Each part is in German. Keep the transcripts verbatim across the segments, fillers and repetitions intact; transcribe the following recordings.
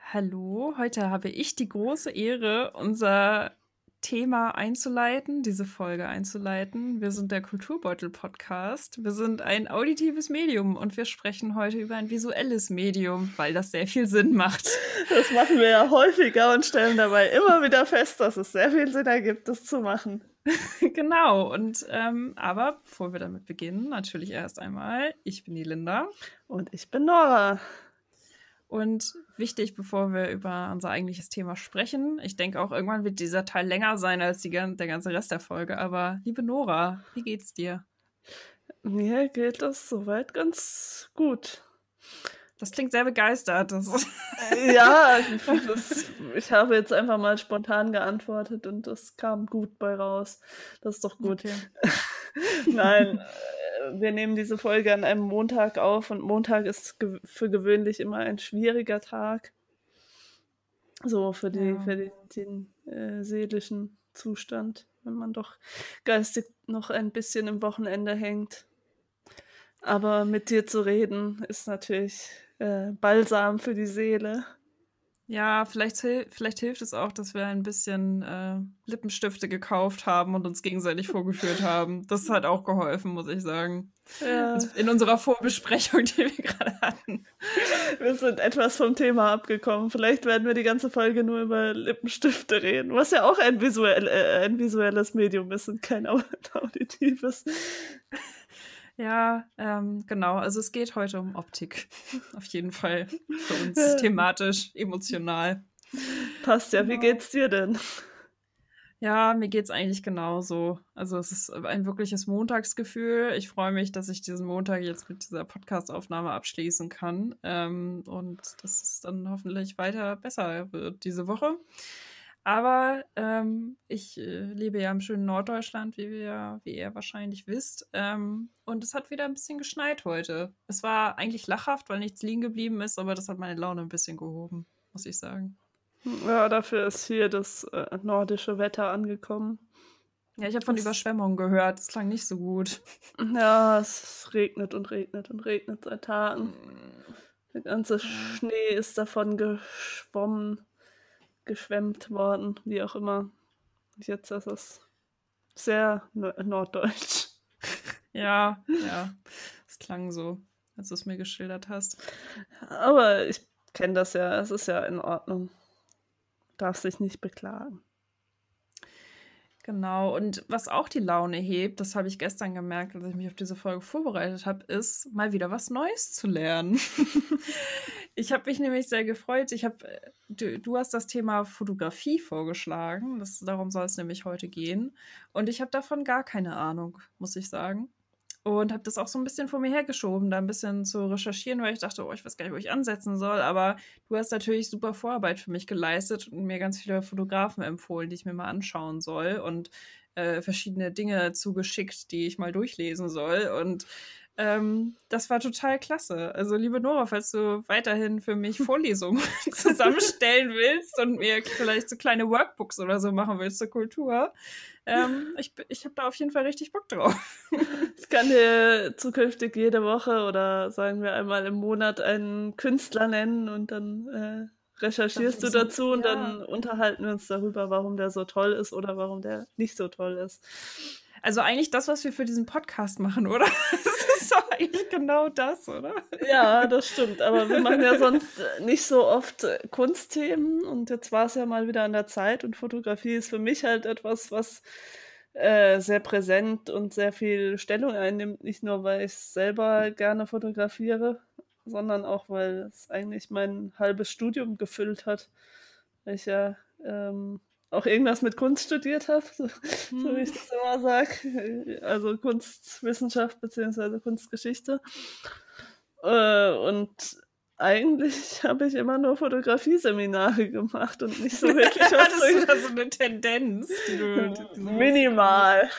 Hallo, heute habe ich die große Ehre, unser Thema einzuleiten, diese Folge einzuleiten. Wir sind der Kulturbeutel-Podcast. Wir sind ein auditives Medium und wir sprechen heute über ein visuelles Medium, weil das sehr viel Sinn macht. Das machen wir ja häufiger und stellen dabei immer wieder fest, dass es sehr viel Sinn ergibt, das zu machen. Genau, und ähm, aber bevor wir damit beginnen, natürlich erst einmal, ich bin die Linda. Und ich bin Nora. Und wichtig, bevor wir über unser eigentliches Thema sprechen, ich denke auch, irgendwann wird dieser Teil länger sein als die, der ganze Rest der Folge. Aber liebe Nora, wie geht's dir? Mir geht das soweit ganz gut. Das klingt sehr begeistert. Das ja, das, ich habe jetzt einfach mal spontan geantwortet und das kam gut bei raus. Das ist doch gut. Okay. Nein, wir nehmen diese Folge an einem Montag auf und Montag ist ge- für gewöhnlich immer ein schwieriger Tag. So für, die, Ja. für die, den äh, seelischen Zustand, wenn man doch geistig noch ein bisschen im Wochenende hängt. Aber mit dir zu reden ist natürlich äh, Balsam für die Seele. Ja, vielleicht, hil- vielleicht hilft es auch, dass wir ein bisschen äh, Lippenstifte gekauft haben und uns gegenseitig vorgeführt haben. Das hat auch geholfen, muss ich sagen. Ja, In unserer Vorbesprechung, die wir gerade hatten. wir sind etwas vom Thema abgekommen. Vielleicht werden wir die ganze Folge nur über Lippenstifte reden, was ja auch ein, visuell, äh, ein visuelles Medium ist und kein au- auditives. Ja, ähm, genau. Also es geht heute um Optik. Auf jeden Fall. Für uns Ja. thematisch, emotional. Passt ja, wie Genau. geht's dir denn? Ja, mir geht's eigentlich genauso. Also es ist ein wirkliches Montagsgefühl. Ich freue mich, dass ich diesen Montag jetzt mit dieser Podcast-Aufnahme abschließen kann. Ähm, und dass es dann hoffentlich weiter besser wird diese Woche. Aber ähm, ich äh, lebe ja im schönen Norddeutschland, wie wir, wie ihr wahrscheinlich wisst. Ähm, und es hat wieder ein bisschen geschneit heute. Es war eigentlich lachhaft, weil nichts liegen geblieben ist, aber das hat meine Laune ein bisschen gehoben, muss ich sagen. Ja, dafür ist hier das äh, nordische Wetter angekommen. Ja, ich habe von Das- Überschwemmungen gehört. Das klang nicht so gut. Ja, es regnet und regnet und regnet seit Tagen. Der ganze Schnee ist davon geschwommen, geschwemmt worden, wie auch immer. Und jetzt ist es sehr no- norddeutsch. Ja, ja. Es klang so, als du es mir geschildert hast. Aber ich kenne das ja, es ist ja in Ordnung. Darf sich nicht beklagen. Genau. Und was auch die Laune hebt, das habe ich gestern gemerkt, als ich mich auf diese Folge vorbereitet habe, ist, mal wieder was Neues zu lernen. Ich habe mich nämlich sehr gefreut. Ich habe, äh, du, du hast das Thema Fotografie vorgeschlagen. Das, darum soll es nämlich heute gehen. Und ich habe davon gar keine Ahnung, muss ich sagen. Und habe das auch so ein bisschen vor mir hergeschoben, da ein bisschen zu recherchieren, weil ich dachte, oh, ich weiß gar nicht, wo ich ansetzen soll. Aber du hast natürlich super Vorarbeit für mich geleistet und mir ganz viele Fotografen empfohlen, die ich mir mal anschauen soll und äh, verschiedene Dinge zugeschickt, die ich mal durchlesen soll. Und ähm, das war total klasse. Also, liebe Nora, falls du weiterhin für mich Vorlesungen zusammenstellen willst und mir vielleicht so kleine Workbooks oder so machen willst zur Kultur, ähm, ich, ich habe da auf jeden Fall richtig Bock drauf. Ich kann dir zukünftig jede Woche oder sagen wir einmal im Monat einen Künstler nennen und dann äh, recherchierst du So, dazu und ja. dann unterhalten wir uns darüber, warum der so toll ist oder warum der nicht so toll ist. Also eigentlich das, was wir für diesen Podcast machen, oder? Das ist doch eigentlich genau das, oder? Ja, das stimmt, aber wir machen ja sonst nicht so oft äh, Kunstthemen und jetzt war es ja mal wieder an der Zeit und Fotografie ist für mich halt etwas, was äh, sehr präsent und sehr viel Stellung einnimmt, nicht nur, weil ich selber gerne fotografiere, sondern auch, weil es eigentlich mein halbes Studium gefüllt hat, weil ich ja ähm, auch irgendwas mit Kunst studiert habe, so, so wie ich das immer sage, also Kunstwissenschaft beziehungsweise Kunstgeschichte. Äh, und eigentlich habe ich immer nur Fotografieseminare gemacht und nicht so wirklich was Das ist da so eine Tendenz, die du, die, die minimal.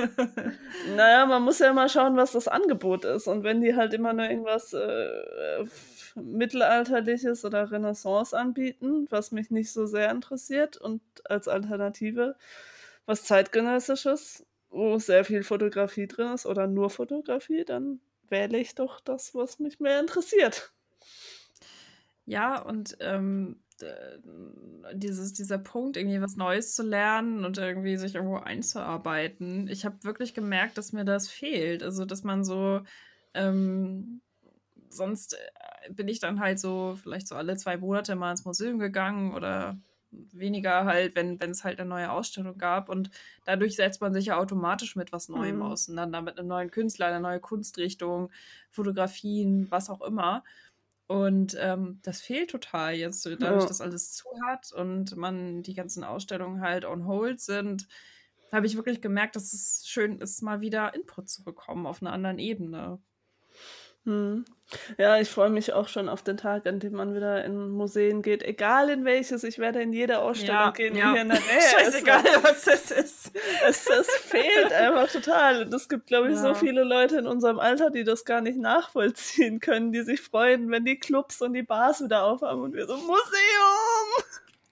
Naja, man muss ja mal schauen, was das Angebot ist. Und wenn die halt immer nur irgendwas äh, Mittelalterliches oder Renaissance anbieten, was mich nicht so sehr interessiert, und als Alternative was Zeitgenössisches, wo sehr viel Fotografie drin ist oder nur Fotografie, dann wähle ich doch das, was mich mehr interessiert. Ja, und ähm, äh, dieses, dieser Punkt, irgendwie was Neues zu lernen und irgendwie sich irgendwo einzuarbeiten. Ich habe wirklich gemerkt, dass mir das fehlt. Also, dass man so, ähm, sonst äh, bin ich dann halt so vielleicht so alle zwei Monate mal ins Museum gegangen oder weniger halt, wenn wenn es halt eine neue Ausstellung gab. Und dadurch setzt man sich ja automatisch mit was Neuem Mhm. auseinander, mit einem neuen Künstler, einer neuen Kunstrichtung, Fotografien, was auch immer. Und ähm, das fehlt total jetzt, so dadurch, Ja. dass alles zu hat und man die ganzen Ausstellungen halt on hold sind, habe ich wirklich gemerkt, dass es schön ist, mal wieder Input zu bekommen auf einer anderen Ebene. Mhm. Ja, ich freue mich auch schon auf den Tag, an dem man wieder in Museen geht, egal in welches. Ich werde in jede Ausstellung Ja, gehen, die ja. hier in der Nähe ist. Scheißegal, weil was das ist. Es, es fehlt einfach total. Und es gibt, glaube ich, so Ja. viele Leute in unserem Alter, die das gar nicht nachvollziehen können, die sich freuen, wenn die Clubs und die Bars wieder aufhaben und wir so, Museum!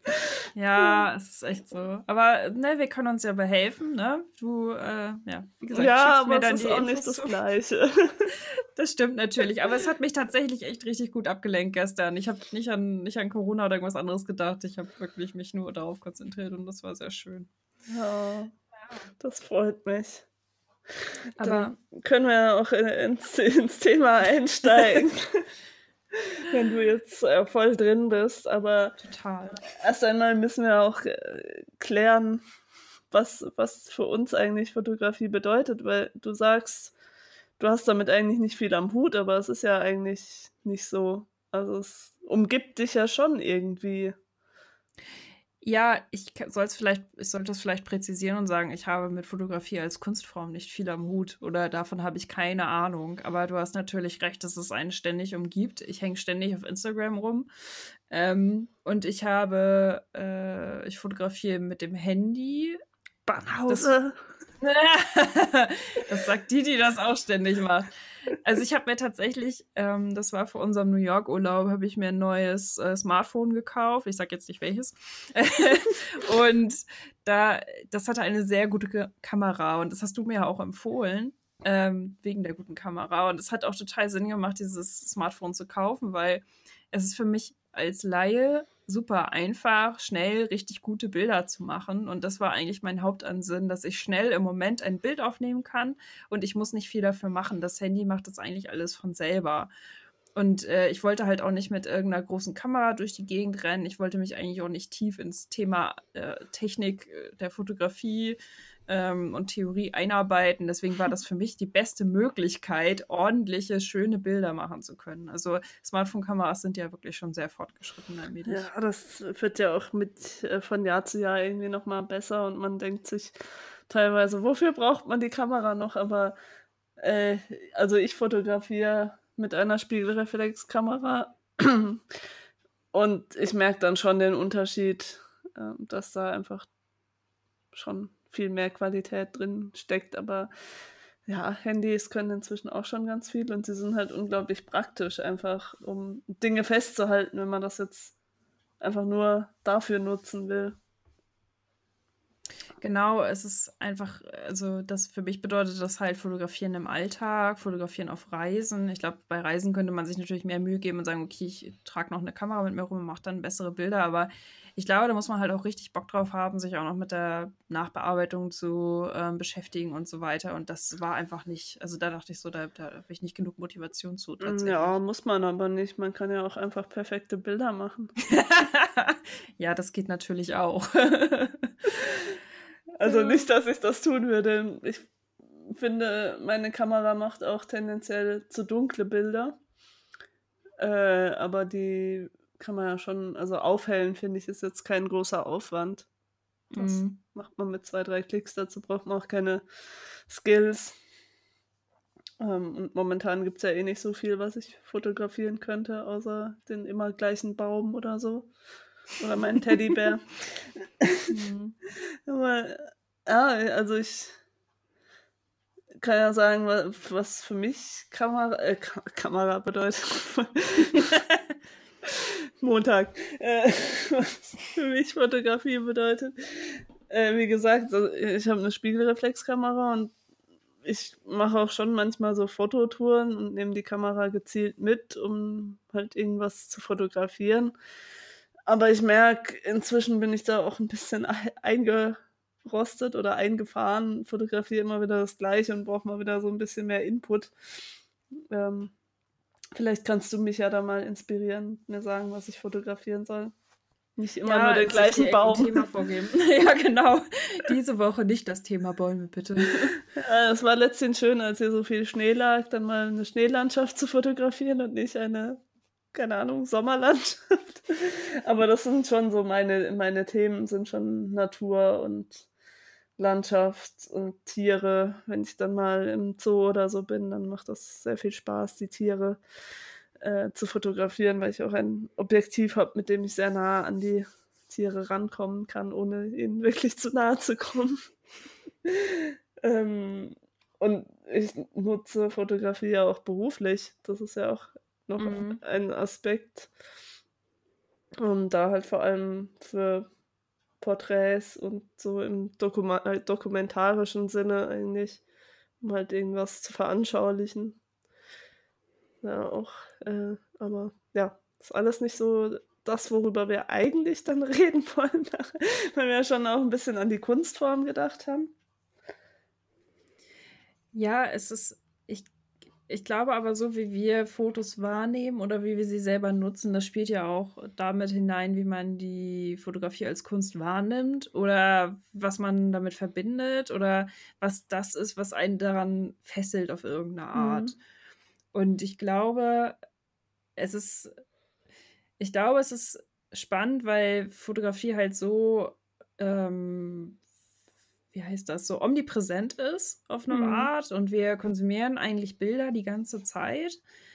Ja, es ist echt so. Aber ne, wir können uns ja behelfen, ne? Du, äh, ja, wie gesagt, Ja, schickst mir aber es dann ist die auch nicht Infos das zu. Gleiche. Das stimmt natürlich, aber es hat mich tatsächlich echt richtig gut abgelenkt gestern. Ich habe nicht an, nicht an Corona oder irgendwas anderes gedacht. Ich habe wirklich mich nur darauf konzentriert und das war sehr schön. Ja, das freut mich. Aber Dann können wir ja auch in- ins, ins Thema einsteigen, wenn du jetzt äh, voll drin bist. Aber total. erst einmal müssen wir auch äh, klären, was, was für uns eigentlich Fotografie bedeutet, weil du sagst, du hast damit eigentlich nicht viel am Hut, aber es ist ja eigentlich nicht so. Also es umgibt dich ja schon irgendwie. Ja, ich soll es vielleicht, ich sollte es vielleicht präzisieren und sagen, ich habe mit Fotografie als Kunstform nicht viel am Hut oder davon habe ich keine Ahnung. Aber du hast natürlich recht, dass es einen ständig umgibt. Ich hänge ständig auf Instagram rum. Ähm, und ich habe, äh, ich fotografiere mit dem Handy. Das, Banause. das sagt die, die das auch ständig macht. Also ich habe mir tatsächlich, ähm, das war für unseren New York-Urlaub, habe ich mir ein neues äh, Smartphone gekauft. Ich sage jetzt nicht welches. Und da, das hatte eine sehr gute Ge- Kamera und das hast du mir ja auch empfohlen, ähm, wegen der guten Kamera. Und es hat auch total Sinn gemacht, dieses Smartphone zu kaufen, weil es ist für mich als Laie super einfach, schnell richtig gute Bilder zu machen. Und das war eigentlich mein Hauptansinn, dass ich schnell im Moment ein Bild aufnehmen kann und ich muss nicht viel dafür machen. Das Handy macht das eigentlich alles von selber. Und äh, ich wollte halt auch nicht mit irgendeiner großen Kamera durch die Gegend rennen. Ich wollte mich eigentlich auch nicht tief ins Thema äh, Technik äh, der Fotografie ähm, und Theorie einarbeiten. Deswegen war das für mich die beste Möglichkeit, ordentliche, schöne Bilder machen zu können. Also Smartphone-Kameras sind ja wirklich schon sehr fortgeschritten allmählich. Ja, das wird ja auch mit äh, von Jahr zu Jahr irgendwie nochmal besser und man denkt sich teilweise, wofür braucht man die Kamera noch? Aber äh, also ich fotografiere mit einer Spiegelreflexkamera und ich merke dann schon den Unterschied, äh, dass da einfach schon viel mehr Qualität drin steckt. Aber ja, Handys können inzwischen auch schon ganz viel und sie sind halt unglaublich praktisch, einfach um Dinge festzuhalten, wenn man das jetzt einfach nur dafür nutzen will. Genau, es ist einfach, also das für mich bedeutet das halt Fotografieren im Alltag, Fotografieren auf Reisen. Ich glaube, bei Reisen könnte man sich natürlich mehr Mühe geben und sagen, okay, ich trage noch eine Kamera mit mir rum und mache dann bessere Bilder. Aber ich glaube, da muss man halt auch richtig Bock drauf haben, sich auch noch mit der Nachbearbeitung zu ähm, beschäftigen und so weiter. Und das war einfach nicht, also da dachte ich so, da, da habe ich nicht genug Motivation zu tatsächlich. Ja, muss man aber nicht. Man kann ja auch einfach perfekte Bilder machen. Ja, das geht natürlich auch. Also nicht, dass ich das tun würde. Ich finde, meine Kamera macht auch tendenziell zu dunkle Bilder. Äh, aber die kann man ja schon, also aufhellen, finde ich, ist jetzt kein großer Aufwand. Das Mhm. macht man mit zwei, drei Klicks. Dazu braucht man auch keine Skills. Ähm, und momentan gibt es ja eh nicht so viel, was ich fotografieren könnte, außer den immer gleichen Baum oder so. Oder meinen Teddybär. Mhm. Aber ja, also ich kann ja sagen, wa- was für mich Kamera, äh, Ka Kamera bedeutet. Montag. Äh, was für mich Fotografie bedeutet. Äh, wie gesagt, also ich habe eine Spiegelreflexkamera und ich mache auch schon manchmal so Fototouren und nehme die Kamera gezielt mit, um halt irgendwas zu fotografieren. aber ich merke, inzwischen bin ich da auch ein bisschen eingerostet oder eingefahren, fotografiere immer wieder das Gleiche und brauche mal wieder so ein bisschen mehr Input. Ähm, vielleicht kannst du mich ja da mal inspirieren, mir sagen, was ich fotografieren soll. Nicht immer ja, nur den gleichen Baum. Thema vorgeben. Ja, genau. Diese Woche nicht das Thema Bäume, bitte. Ja, es war letztens schön, als hier so viel Schnee lag, dann mal eine Schneelandschaft zu fotografieren und nicht eine, keine Ahnung, Sommerlandschaft. Aber das sind schon so meine, meine Themen, sind schon Natur und Landschaft und Tiere. Wenn ich dann mal im Zoo oder so bin, dann macht das sehr viel Spaß, die Tiere Äh, zu fotografieren, weil ich auch ein Objektiv habe, mit dem ich sehr nah an die Tiere rankommen kann, ohne ihnen wirklich zu nahe zu kommen. ähm, und ich nutze Fotografie ja auch beruflich. Das ist ja auch noch mhm. ein Aspekt. Und da halt vor allem für Porträts und so im Dokuma- dokumentarischen Sinne eigentlich, um halt irgendwas zu veranschaulichen. Ja, auch, äh, aber ja, ist alles nicht so das, worüber wir eigentlich dann reden wollen, weil wir ja schon auch ein bisschen an die Kunstform gedacht haben. Ja, es ist, ich, ich glaube aber so, wie wir Fotos wahrnehmen oder wie wir sie selber nutzen, das spielt ja auch damit hinein, wie man die Fotografie als Kunst wahrnimmt oder was man damit verbindet oder was das ist, was einen daran fesselt auf irgendeine Art. Mhm. Und ich glaube, es ist, ich glaube, es ist spannend, weil Fotografie halt so, ähm, wie heißt das, so omnipräsent ist auf eine mhm. Art und wir konsumieren eigentlich Bilder die ganze Zeit.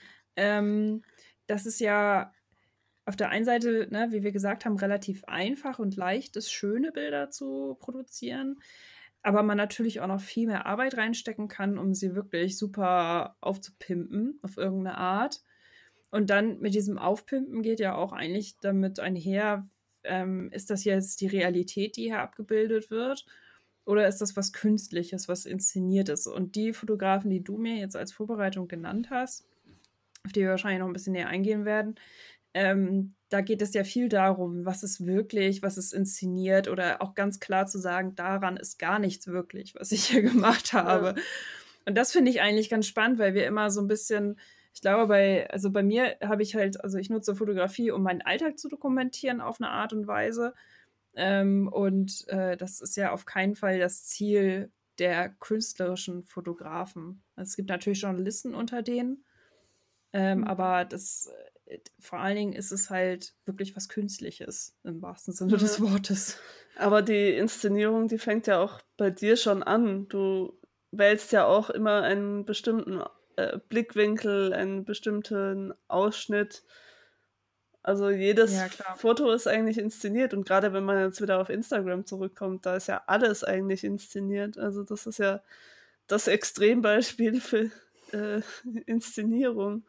Ähm, das ist ja auf der einen Seite, ne, wie wir gesagt haben, relativ einfach und leicht ist, schöne Bilder zu produzieren, aber man natürlich auch noch viel mehr Arbeit reinstecken kann, um sie wirklich super aufzupimpen auf irgendeine Art. Und dann mit diesem Aufpimpen geht ja auch eigentlich damit einher, ähm, ist das jetzt die Realität, die hier abgebildet wird? Oder ist das was Künstliches, was inszeniert ist? Und die Fotografen, die du mir jetzt als Vorbereitung genannt hast, auf die wir wahrscheinlich noch ein bisschen näher eingehen werden, ähm, da geht es ja viel darum, was ist wirklich, was ist inszeniert oder auch ganz klar zu sagen, daran ist gar nichts wirklich, was ich hier gemacht habe. Ja. Und das finde ich eigentlich ganz spannend, weil wir immer so ein bisschen, ich glaube, bei, also bei mir habe ich halt, also ich nutze Fotografie, um meinen Alltag zu dokumentieren auf eine Art und Weise. Ähm, und äh, das ist ja auf keinen Fall das Ziel der künstlerischen Fotografen. Also es gibt natürlich Journalisten unter denen, ähm, mhm. aber das vor allen Dingen ist es halt wirklich was Künstliches im wahrsten Sinne ja. des Wortes. Aber die Inszenierung, die fängt ja auch bei dir schon an. Du wählst ja auch immer einen bestimmten äh, Blickwinkel, einen bestimmten Ausschnitt. Also jedes ja, Foto ist eigentlich inszeniert und gerade wenn man jetzt wieder auf Instagram zurückkommt, da ist ja alles eigentlich inszeniert. Also das ist ja das Extrembeispiel für äh, Inszenierung.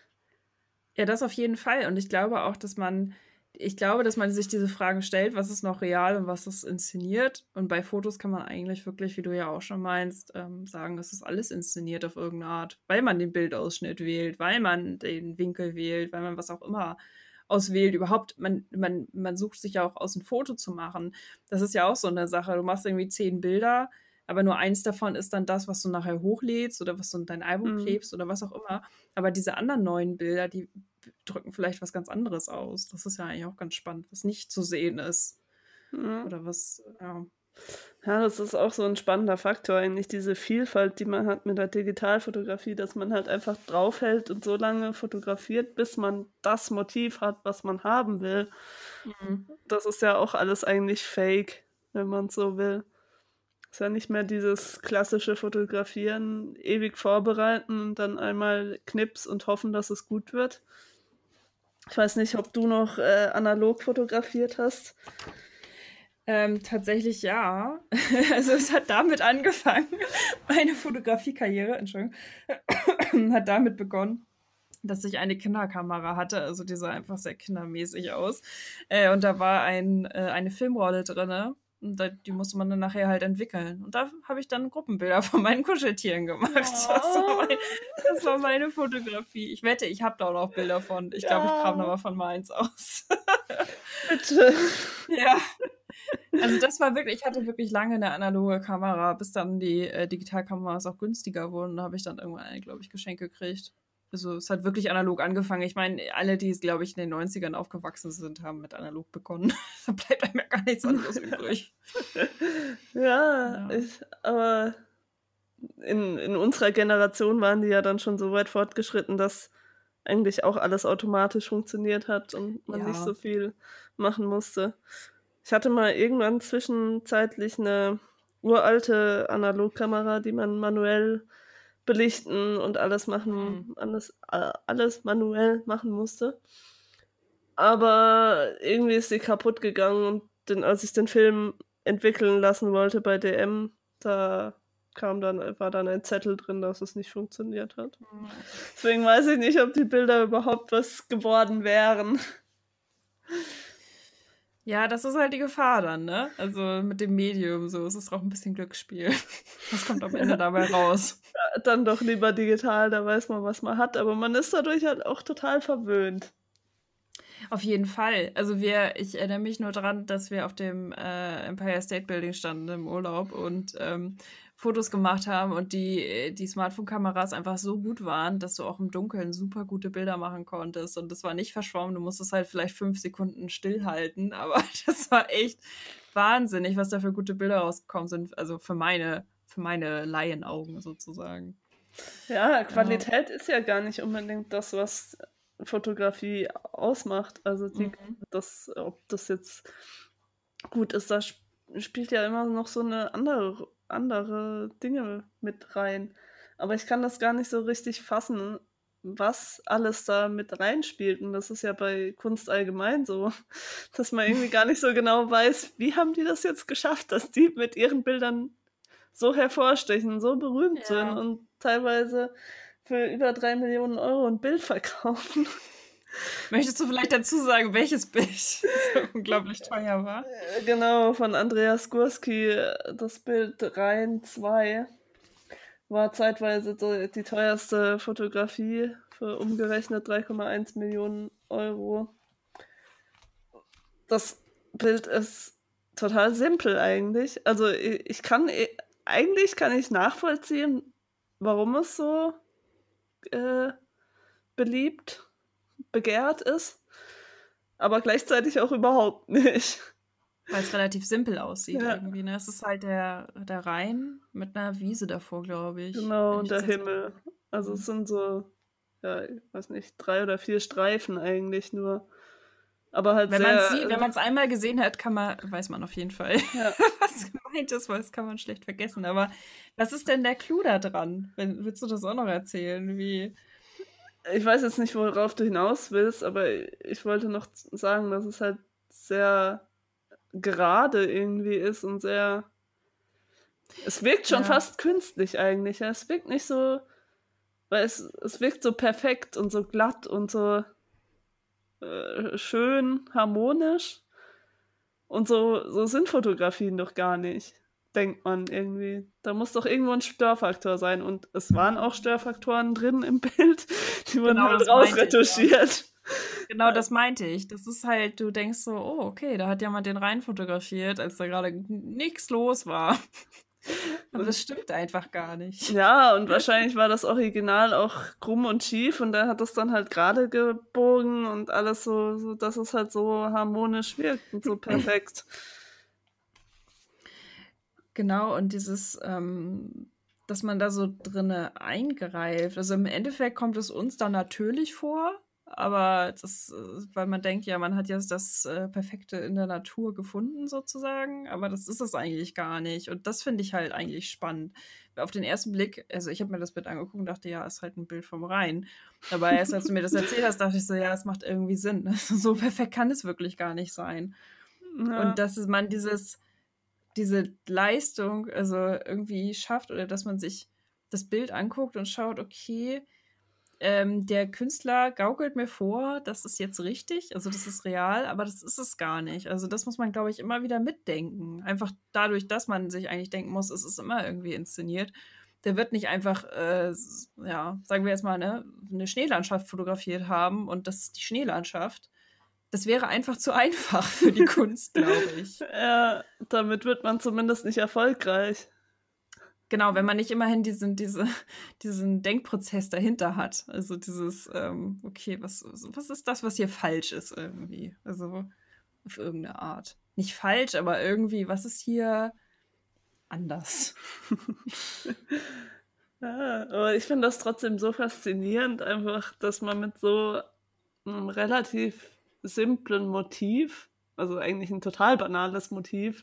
Ja, das auf jeden Fall. Und ich glaube auch, dass man, ich glaube, dass man sich diese Fragen stellt, was ist noch real und was ist inszeniert. Und bei Fotos kann man eigentlich wirklich, wie du ja auch schon meinst, ähm, sagen, es ist alles inszeniert auf irgendeine Art, weil man den Bildausschnitt wählt, weil man den Winkel wählt, weil man was auch immer auswählt. Überhaupt, man, man, man sucht sich ja auch aus, ein Foto zu machen. Das ist ja auch so eine Sache. Du machst irgendwie zehn Bilder, aber nur eins davon ist dann das, was du nachher hochlädst oder was du in dein Album mhm. klebst oder was auch immer. Aber diese anderen neuen Bilder, die drücken vielleicht was ganz anderes aus. Das ist ja eigentlich auch ganz spannend, was nicht zu sehen ist. Mhm. Oder was, ja. Ja, das ist auch so ein spannender Faktor, eigentlich diese Vielfalt, die man hat mit der Digitalfotografie, dass man halt einfach draufhält und so lange fotografiert, bis man das Motiv hat, was man haben will. Mhm. Das ist ja auch alles eigentlich fake, wenn man es so will. Ist ja nicht mehr dieses klassische Fotografieren, ewig vorbereiten und dann einmal Knips und hoffen, dass es gut wird. Ich weiß nicht, ob du noch äh, analog fotografiert hast. Ähm, tatsächlich ja. Also es hat damit angefangen, meine Fotografiekarriere, Entschuldigung, hat damit begonnen, dass ich eine Kinderkamera hatte, also die sah einfach sehr kindermäßig aus. Äh, und da war ein, äh, eine Filmrolle drin, Und da, die musste man dann nachher halt entwickeln. Und da habe ich dann Gruppenbilder von meinen Kuscheltieren gemacht. Ja. Das, war mein, das war meine Fotografie. Ich wette, ich habe da auch noch Bilder von. Ich glaube, ich kram da mal von meins aus. Bitte. Ja. Also das war wirklich, ich hatte wirklich lange eine analoge Kamera, bis dann die äh, Digitalkameras auch günstiger wurden. Da habe ich dann irgendwann eine, glaube ich, Geschenk gekriegt. Also es hat wirklich analog angefangen. Ich meine, alle, die, glaube ich, in den neunzigern aufgewachsen sind, haben mit analog begonnen. Da bleibt einem ja gar nichts anderes übrig. Ja, ja. Ich, aber in, in unserer Generation waren die ja dann schon so weit fortgeschritten, dass eigentlich auch alles automatisch funktioniert hat und man ja. nicht so viel machen musste. Ich hatte mal irgendwann zwischenzeitlich eine uralte Analogkamera, die man manuell belichten und alles machen, mhm. alles, alles manuell machen musste. Aber irgendwie ist sie kaputt gegangen und den, als ich den Film entwickeln lassen wollte bei D M, da kam dann, war dann ein Zettel drin, dass es nicht funktioniert hat. Mhm. Deswegen weiß ich nicht, ob die Bilder überhaupt was geworden wären. Ja, das ist halt die Gefahr dann, ne? Also mit dem Medium, so, es ist auch ein bisschen Glücksspiel. Was kommt am Ende dabei raus? Ja, dann doch lieber digital, da weiß man, was man hat, aber man ist dadurch halt auch total verwöhnt. Auf jeden Fall. Also wir, ich erinnere mich nur daran, dass wir auf dem äh, Empire State Building standen im Urlaub und ähm, Fotos gemacht haben und die, die Smartphone-Kameras einfach so gut waren, dass du auch im Dunkeln super gute Bilder machen konntest. Und das war nicht verschwommen, du musstest halt vielleicht fünf Sekunden stillhalten, aber das war echt wahnsinnig, was da für gute Bilder rausgekommen sind. Also für meine, für meine Laienaugen sozusagen. Ja, Qualität ja. ist ja gar nicht unbedingt das, was Fotografie ausmacht. Also die, mhm. das, ob das jetzt gut ist, da spielt ja immer noch so eine andere andere Dinge mit rein. Aber ich kann das gar nicht so richtig fassen, was alles da mit reinspielt. Und das ist ja bei Kunst allgemein so, dass man irgendwie gar nicht so genau weiß, wie haben die das jetzt geschafft, dass die mit ihren Bildern so hervorstechen, so berühmt ja. sind und teilweise für über drei Millionen Euro ein Bild verkaufen. Möchtest du vielleicht dazu sagen, welches Bild so unglaublich teuer war? Genau, von Andreas Gursky, das Bild Rhein zwei war zeitweise die teuerste Fotografie für umgerechnet drei Komma eins Millionen Euro. Das Bild ist total simpel eigentlich. Also ich kann, eigentlich kann ich nachvollziehen, warum es so äh, beliebt begehrt ist, aber gleichzeitig auch überhaupt nicht. Weil es relativ simpel aussieht ja. irgendwie, ne? Es ist halt der, der Rhein mit einer Wiese davor, glaube ich. Genau, und der Himmel. Mal... Also es sind so, ja, ich weiß nicht, drei oder vier Streifen eigentlich nur. Aber halt wenn sehr... Man's sieht, wenn man es einmal gesehen hat, kann man, weiß man auf jeden Fall, ja. was gemeint ist, weil das kann man schlecht vergessen. Aber was ist denn der Clou da dran? Wenn, willst du das auch noch erzählen? Wie... Ich weiß jetzt nicht, worauf du hinaus willst, aber ich wollte noch sagen, dass es halt sehr gerade irgendwie ist und sehr... Es wirkt schon ja. fast künstlich eigentlich. Ja? Es wirkt nicht so... Weil es, es wirkt so perfekt und so glatt und so äh, schön, harmonisch. Und so, so sind Fotografien doch gar nicht, denkt man irgendwie. Da muss doch irgendwo ein Störfaktor sein. Und es waren auch Störfaktoren drin im Bild, die wurden genau, halt rausretuschiert. Ja. Genau, das meinte ich. Das ist halt, du denkst so, oh, okay, da hat jemand den rein fotografiert, als da gerade nichts los war. Aber das stimmt einfach gar nicht. Ja, und wahrscheinlich war das Original auch krumm und schief und er hat das dann halt gerade gebogen und alles so, so, dass es halt so harmonisch wirkt und so perfekt. Genau, und dieses, ähm, dass man da so drinne eingreift. Also im Endeffekt kommt es uns dann natürlich vor, aber das, weil man denkt, ja, man hat jetzt das äh, Perfekte in der Natur gefunden sozusagen, aber das ist es eigentlich gar nicht. Und das finde ich halt eigentlich spannend. Auf den ersten Blick, also ich habe mir das Bild angeguckt und dachte, ja, ist halt ein Bild vom Rhein. Aber erst als du mir das erzählt hast, dachte ich so, ja, es macht irgendwie Sinn. So perfekt kann es wirklich gar nicht sein. Ja. Und dass man dieses, diese Leistung also irgendwie schafft oder dass man sich das Bild anguckt und schaut, okay, ähm, der Künstler gaukelt mir vor, das ist jetzt richtig, also das ist real, aber das ist es gar nicht. Also das muss man, glaube ich, immer wieder mitdenken. Einfach dadurch, dass man sich eigentlich denken muss, es ist immer irgendwie inszeniert. Der wird nicht einfach, äh, ja, sagen wir jetzt mal, ne, eine Schneelandschaft fotografiert haben und das ist die Schneelandschaft. Das wäre einfach zu einfach für die Kunst, glaube ich. Ja, damit wird man zumindest nicht erfolgreich. Genau, wenn man nicht immerhin diesen, diese, diesen Denkprozess dahinter hat. Also dieses, ähm, okay, was, was ist das, was hier falsch ist irgendwie? Also auf irgendeine Art. Nicht falsch, aber irgendwie, was ist hier anders? Ja, aber ich finde das trotzdem so faszinierend, einfach, dass man mit so einem relativ simplen Motiv, also eigentlich ein total banales Motiv,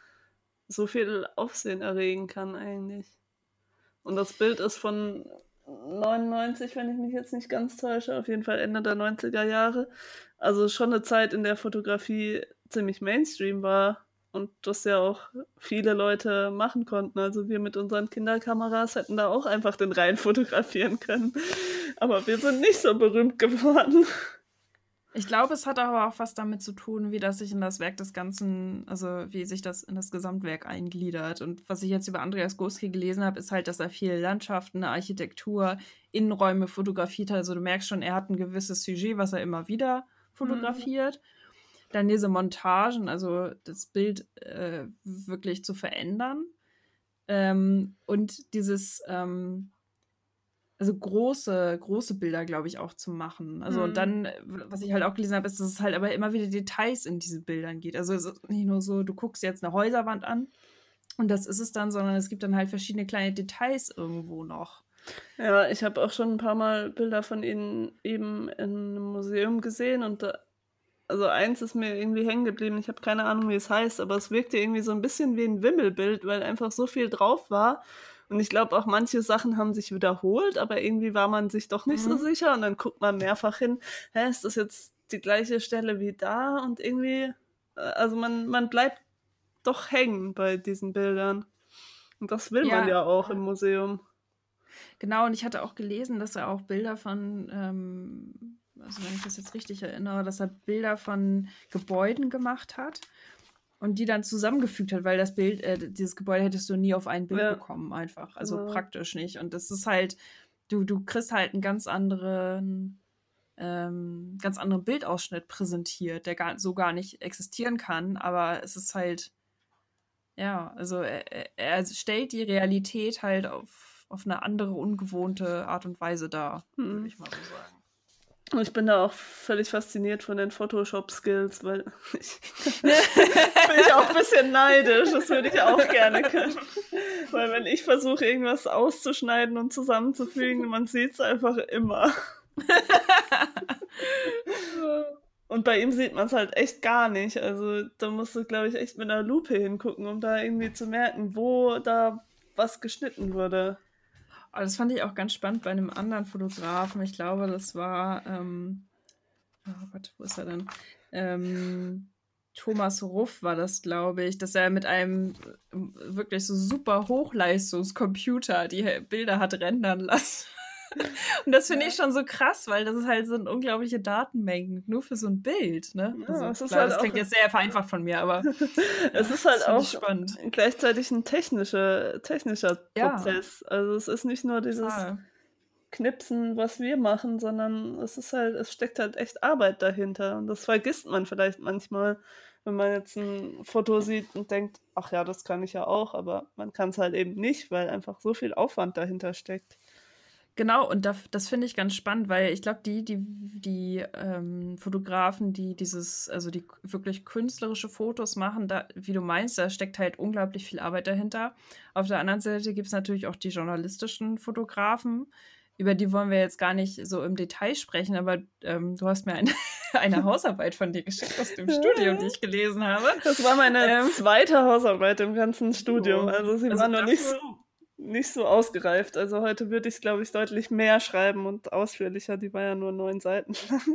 so viel Aufsehen erregen kann eigentlich. Und das Bild ist von neunundneunzig, wenn ich mich jetzt nicht ganz täusche, auf jeden Fall Ende der neunziger Jahre. Also schon eine Zeit, in der Fotografie ziemlich Mainstream war und das ja auch viele Leute machen konnten. Also wir mit unseren Kinderkameras hätten da auch einfach den Rhein fotografieren können. Aber wir sind nicht so berühmt geworden. Ich glaube, es hat aber auch was damit zu tun, wie das sich in das Werk des Ganzen, also wie sich das in das Gesamtwerk eingliedert. Und was ich jetzt über Andreas Gurski gelesen habe, ist halt, dass er viel Landschaften, Architektur, Innenräume fotografiert hat. Also du merkst schon, er hat ein gewisses Sujet, was er immer wieder fotografiert. Mhm. Dann diese Montagen, also das Bild äh, wirklich zu verändern. Ähm, und dieses... Ähm, Also große, große Bilder, glaube ich, auch zu machen. Also Mhm. und dann, was ich halt auch gelesen habe, ist, dass es halt aber immer wieder Details in diese Bildern geht. Also es ist nicht nur so, du guckst jetzt eine Häuserwand an und das ist es dann, sondern es gibt dann halt verschiedene kleine Details irgendwo noch. Ja, ich habe auch schon ein paar Mal Bilder von ihnen eben in einem Museum gesehen und da, also eins ist mir irgendwie hängen geblieben. Ich habe keine Ahnung, wie es heißt, aber es wirkte irgendwie so ein bisschen wie ein Wimmelbild, weil einfach so viel drauf war. Und ich glaube auch, manche Sachen haben sich wiederholt, aber irgendwie war man sich doch nicht mhm. so sicher. Und dann guckt man mehrfach hin, hä, ist das jetzt die gleiche Stelle wie da? Und irgendwie, also man, man bleibt doch hängen bei diesen Bildern. Und das will ja. man ja auch im Museum. Genau, und ich hatte auch gelesen, dass er auch Bilder von, ähm, also wenn ich das jetzt richtig erinnere, dass er Bilder von Gebäuden gemacht hat. Und die dann zusammengefügt hat, weil das Bild, äh, dieses Gebäude hättest du nie auf ein Bild ja. bekommen, einfach. Also ja. praktisch nicht. Und das ist halt, du, du kriegst halt einen ganz anderen, ähm, ganz anderen Bildausschnitt präsentiert, der gar, so gar nicht existieren kann, aber es ist halt, ja, also er, er stellt die Realität halt auf, auf eine andere, ungewohnte Art und Weise dar, hm. würde ich mal so sagen. Und ich bin da auch völlig fasziniert von den Photoshop-Skills, weil ich bin ich auch ein bisschen neidisch, das würde ich auch gerne können. Weil wenn ich versuche, irgendwas auszuschneiden und zusammenzufügen, man sieht es einfach immer. Und bei ihm sieht man es halt echt gar nicht. Also da musst du, glaube ich, echt mit einer Lupe hingucken, um da irgendwie zu merken, wo da was geschnitten wurde. Aber das fand ich auch ganz spannend bei einem anderen Fotografen. Ich glaube, das war, ähm, oh Gott, wo ist er denn? Ähm, Thomas Ruff war das, glaube ich, dass er mit einem wirklich so super Hochleistungscomputer die Bilder hat rendern lassen. Und das finde ich schon so krass, weil das ist halt so eine unglaubliche Datenmengen, nur für so ein Bild, ne? Ja, also, es ist klar, halt das klingt auch, jetzt sehr vereinfacht von mir, aber es ja, ist halt auch spannend. Gleichzeitig ein technischer, technischer Prozess. Ja. Also es ist nicht nur dieses Total. Knipsen, was wir machen, sondern es ist halt, es steckt halt echt Arbeit dahinter. Und das vergisst man vielleicht manchmal, wenn man jetzt ein Foto sieht und denkt, ach ja, das kann ich ja auch, aber man kann es halt eben nicht, weil einfach so viel Aufwand dahinter steckt. Genau, und das, das finde ich ganz spannend, weil ich glaube, die, die, die ähm, Fotografen, die dieses, also die wirklich künstlerische Fotos machen, da, wie du meinst, da steckt halt unglaublich viel Arbeit dahinter. Auf der anderen Seite gibt es natürlich auch die journalistischen Fotografen, über die wollen wir jetzt gar nicht so im Detail sprechen, aber ähm, du hast mir eine, eine Hausarbeit von dir geschickt aus dem Studium, die ich gelesen habe. Das war meine ähm, zweite Hausarbeit im ganzen Studium, also sie also war noch nicht so nicht so ausgereift. Also heute würde ich, glaube ich, deutlich mehr schreiben und ausführlicher. Die war ja nur neun Seiten.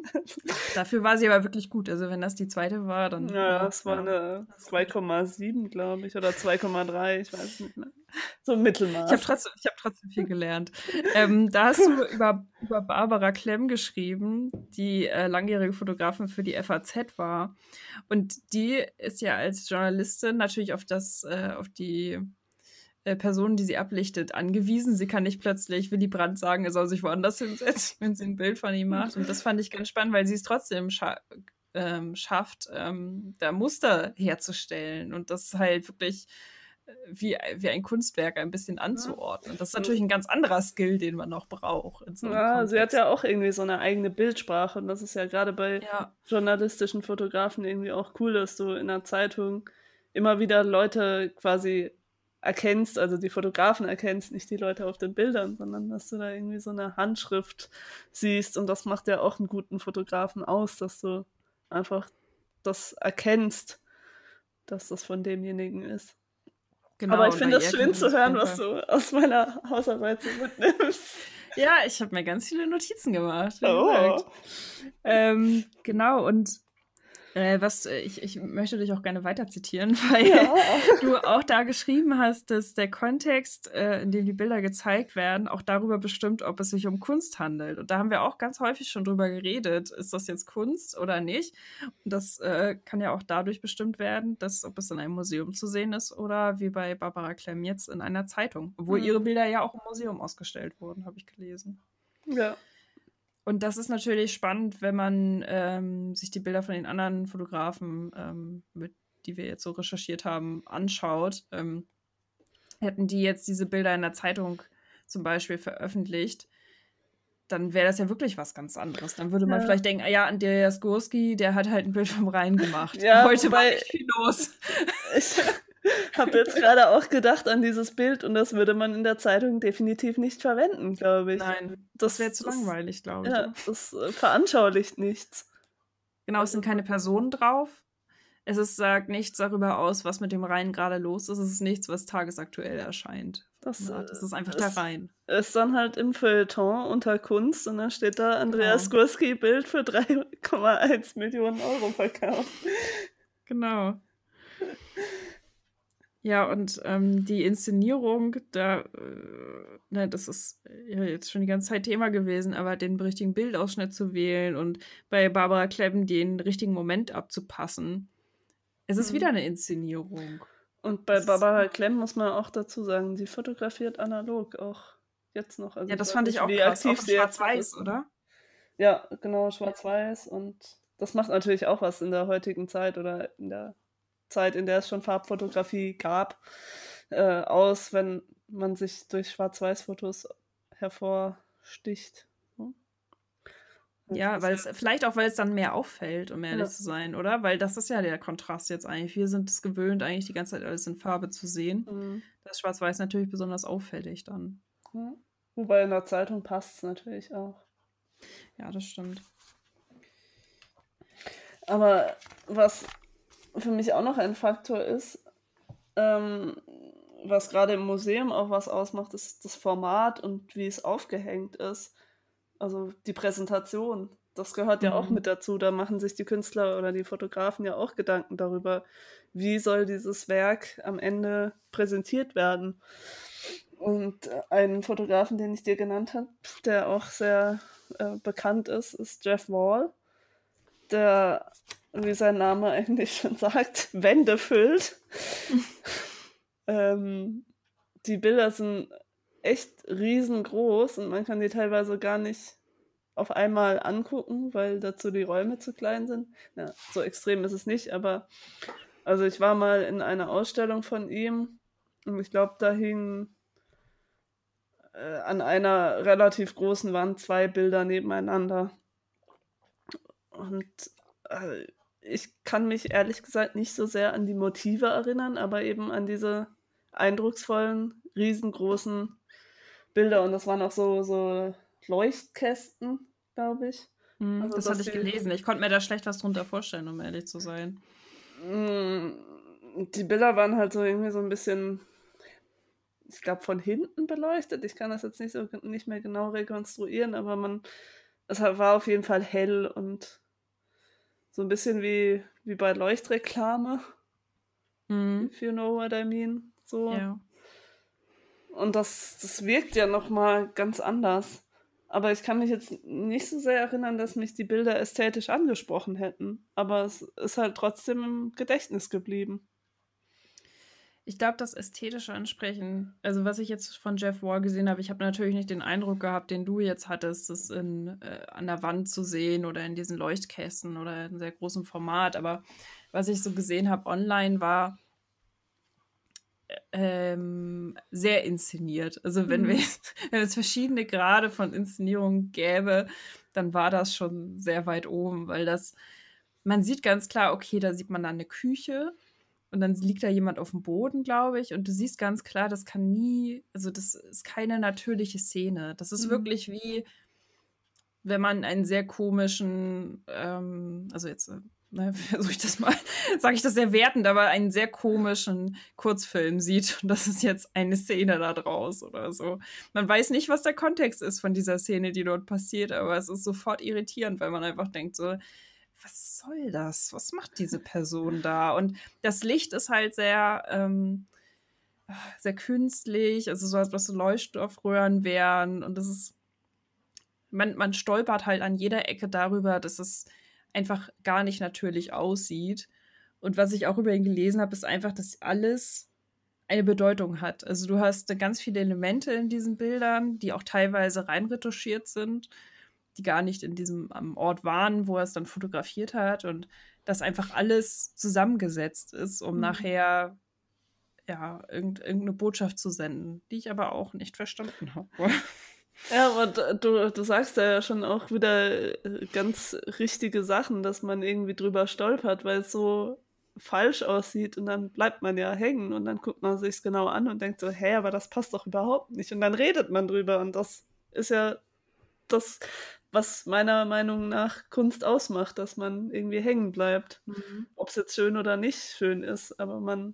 Dafür war sie aber wirklich gut. Also wenn das die zweite war, dann... Ja, ne, es war ja, eine das ist zwei gut. Komma sieben, glaube ich, oder zwei Komma drei, ich weiß es nicht mehr. So ein Ich habe Mittelmaß. trotzdem, ich hab trotzdem viel gelernt. Ähm, da hast du über, über Barbara Klemm geschrieben, die äh, langjährige Fotografin für die F A Z war. Und die ist ja als Journalistin natürlich auf das, äh, auf die äh, Person, die sie ablichtet, angewiesen. Sie kann nicht plötzlich Willy Brandt sagen, er soll sich woanders hinsetzen, wenn sie ein Bild von ihm macht. Und das fand ich ganz spannend, weil sie es trotzdem scha ähm, schafft, ähm, da Muster herzustellen und das halt wirklich äh, wie, wie ein Kunstwerk ein bisschen anzuordnen. Das ist natürlich ein ganz anderer Skill, den man noch braucht in so einem Ja, sie hat Kontext. ja auch irgendwie so eine eigene Bildsprache und das ist ja gerade bei Ja, journalistischen Fotografen irgendwie auch cool, dass du in der Zeitung immer wieder Leute quasi erkennst, also die Fotografen erkennst, nicht die Leute auf den Bildern, sondern dass du da irgendwie so eine Handschrift siehst und das macht ja auch einen guten Fotografen aus, dass du einfach das erkennst, dass das von demjenigen ist. Aber genau. ich Und bei finde das ihr kann schön man zu das auf hören, jeden was Fall. du aus meiner Hausarbeit so mitnimmst. Ja, ich habe mir ganz viele Notizen gemacht, wie Oh. gesagt. Ähm, genau, und Äh, was, äh, ich, ich möchte dich auch gerne weiter zitieren, weil Ja. du auch da geschrieben hast, dass der Kontext, äh, in dem die Bilder gezeigt werden, auch darüber bestimmt, ob es sich um Kunst handelt. Und da haben wir auch ganz häufig schon drüber geredet, ist das jetzt Kunst oder nicht? Und das äh, kann ja auch dadurch bestimmt werden, dass ob es in einem Museum zu sehen ist oder wie bei Barbara Klemm jetzt in einer Zeitung. Obwohl ihre Mhm. Bilder ja auch im Museum ausgestellt wurden, habe ich gelesen. Ja. Und das ist natürlich spannend, wenn man ähm, sich die Bilder von den anderen Fotografen, ähm, mit, die wir jetzt so recherchiert haben, anschaut. Ähm, hätten die jetzt diese Bilder in der Zeitung zum Beispiel veröffentlicht, dann wäre das ja wirklich was ganz anderes. Dann würde man Ja. vielleicht denken, ah ja, Andreas Gursky, der hat halt ein Bild vom Rhein gemacht. Ja, Heute war wobei nicht viel los. ich habe jetzt gerade auch gedacht an dieses Bild und das würde man in der Zeitung definitiv nicht verwenden, glaube ich. Nein, das wäre Das, zu das, langweilig, glaube ich. ja, Oder? das äh, veranschaulicht nichts. Genau, es Also, sind keine Personen drauf. Es ist, sagt nichts darüber aus, was mit dem Rhein gerade los ist. Es ist nichts, was tagesaktuell erscheint. das Ja, das ist äh, einfach der ist, Rhein. ist dann halt im Feuilleton unter Kunst und dann steht da Andreas Genau, Gursky Bild für drei Komma eins Millionen Euro verkauft. genau. Ja, und ähm, die Inszenierung, da, äh, ne, das ist ja jetzt schon die ganze Zeit Thema gewesen, aber den richtigen Bildausschnitt zu wählen und bei Barbara Klemm den richtigen Moment abzupassen. Es ist wieder Hm. eine Inszenierung. Und bei Es ist, Barbara Klemm muss man auch dazu sagen, sie fotografiert analog auch jetzt noch. Also ja, ich das weiß fand ich nicht, auch wie krass, aktiv auch in sie jetzt noch Schwarz-Weiß, ist. oder? Ja, genau, Ja. schwarz-weiß. Und das macht natürlich auch was in der heutigen Zeit oder in der Zeit, in der es schon Farbfotografie gab, äh, aus, wenn man sich durch Schwarz-Weiß-Fotos hervorsticht. Hm? Das Ja, ist weil ja, es vielleicht auch, weil es dann mehr auffällt, um ehrlich ja. zu sein, oder? Weil das ist ja der Kontrast jetzt eigentlich. Wir sind es gewöhnt, eigentlich die ganze Zeit alles in Farbe zu sehen. Hm. Das ist Schwarz-Weiß natürlich besonders auffällig dann. Ja. Wobei in der Zeitung passt es natürlich auch. Ja, das stimmt. Aber was für mich auch noch ein Faktor ist, ähm, was gerade im Museum auch was ausmacht, ist das Format und wie es aufgehängt ist. Also die Präsentation. Das gehört ja auch Mhm. mit dazu. Da machen sich die Künstler oder die Fotografen ja auch Gedanken darüber, wie soll dieses Werk am Ende präsentiert werden. Und äh, einen Fotografen, den ich dir genannt habe, der auch sehr äh, bekannt ist, ist Jeff Wall, der, wie sein Name eigentlich schon sagt, Wände füllt. ähm, die Bilder sind echt riesengroß und man kann die teilweise gar nicht auf einmal angucken, weil dazu die Räume zu klein sind. Ja, so extrem ist es nicht, aber also ich war mal in einer Ausstellung von ihm und ich glaube, da hingen äh, an einer relativ großen Wand zwei Bilder nebeneinander. Und äh, ich kann mich ehrlich gesagt nicht so sehr an die Motive erinnern, aber eben an diese eindrucksvollen, riesengroßen Bilder. Und das waren auch so, so Leuchtkästen, glaube ich. Mhm, Also, das hatte dass ich sie, gelesen. Ich konnte mir da schlecht was drunter vorstellen, um ehrlich zu sein. mh, die Bilder waren halt so irgendwie so ein bisschen ich glaube, von hinten beleuchtet. Ich kann das jetzt nicht so nicht mehr genau rekonstruieren, aber man, es war auf jeden Fall hell und so ein bisschen wie, wie bei Leuchtreklame, Mhm. if you know what I mean. So. Ja. Und das, das wirkt ja nochmal ganz anders. Aber ich kann mich jetzt nicht so sehr erinnern, dass mich die Bilder ästhetisch angesprochen hätten. Aber es ist halt trotzdem im Gedächtnis geblieben. Ich glaube, das ästhetische Ansprechen, also was ich jetzt von Jeff Wall gesehen habe, ich habe natürlich nicht den Eindruck gehabt, den du jetzt hattest, das in, äh, an der Wand zu sehen oder in diesen Leuchtkästen oder in sehr großem Format. Aber was ich so gesehen habe online war ähm, sehr inszeniert. Also wenn, Mhm. wir, wenn es verschiedene Grade von Inszenierung gäbe, dann war das schon sehr weit oben, weil das, man sieht ganz klar, okay, da sieht man dann eine Küche und dann liegt da jemand auf dem Boden, glaube ich, und du siehst ganz klar, das kann nie, also das ist keine natürliche Szene. Das ist Mhm. wirklich wie, wenn man einen sehr komischen, ähm, also jetzt äh, ne, versuche ich das mal, sage ich das sehr wertend, aber einen sehr komischen Kurzfilm sieht und das ist jetzt eine Szene da draus oder so. Man weiß nicht, was der Kontext ist von dieser Szene, die dort passiert, aber es ist sofort irritierend, weil man einfach denkt so, was soll das? Was macht diese Person da? Und das Licht ist halt sehr, ähm, sehr künstlich, also so, als was so Leuchtstoffröhren wären und das ist, man, man stolpert halt an jeder Ecke darüber, dass es einfach gar nicht natürlich aussieht. Und was ich auch über ihn gelesen habe, ist einfach, dass alles eine Bedeutung hat. Also du hast ganz viele Elemente in diesen Bildern, die auch teilweise reinretuschiert sind, die gar nicht in diesem am Ort waren, wo er es dann fotografiert hat und dass einfach alles zusammengesetzt ist, um Mhm. nachher ja irgend, irgendeine Botschaft zu senden, die ich aber auch nicht verstanden habe. Ja, aber d- du, du sagst da ja schon auch wieder äh, ganz richtige Sachen, dass man irgendwie drüber stolpert, weil es so falsch aussieht und dann bleibt man ja hängen und dann guckt man sich's genau an und denkt so, hä, aber das passt doch überhaupt nicht und dann redet man drüber und das ist ja das, was meiner Meinung nach Kunst ausmacht, dass man irgendwie hängen bleibt. Mhm. Ob es jetzt schön oder nicht schön ist, aber man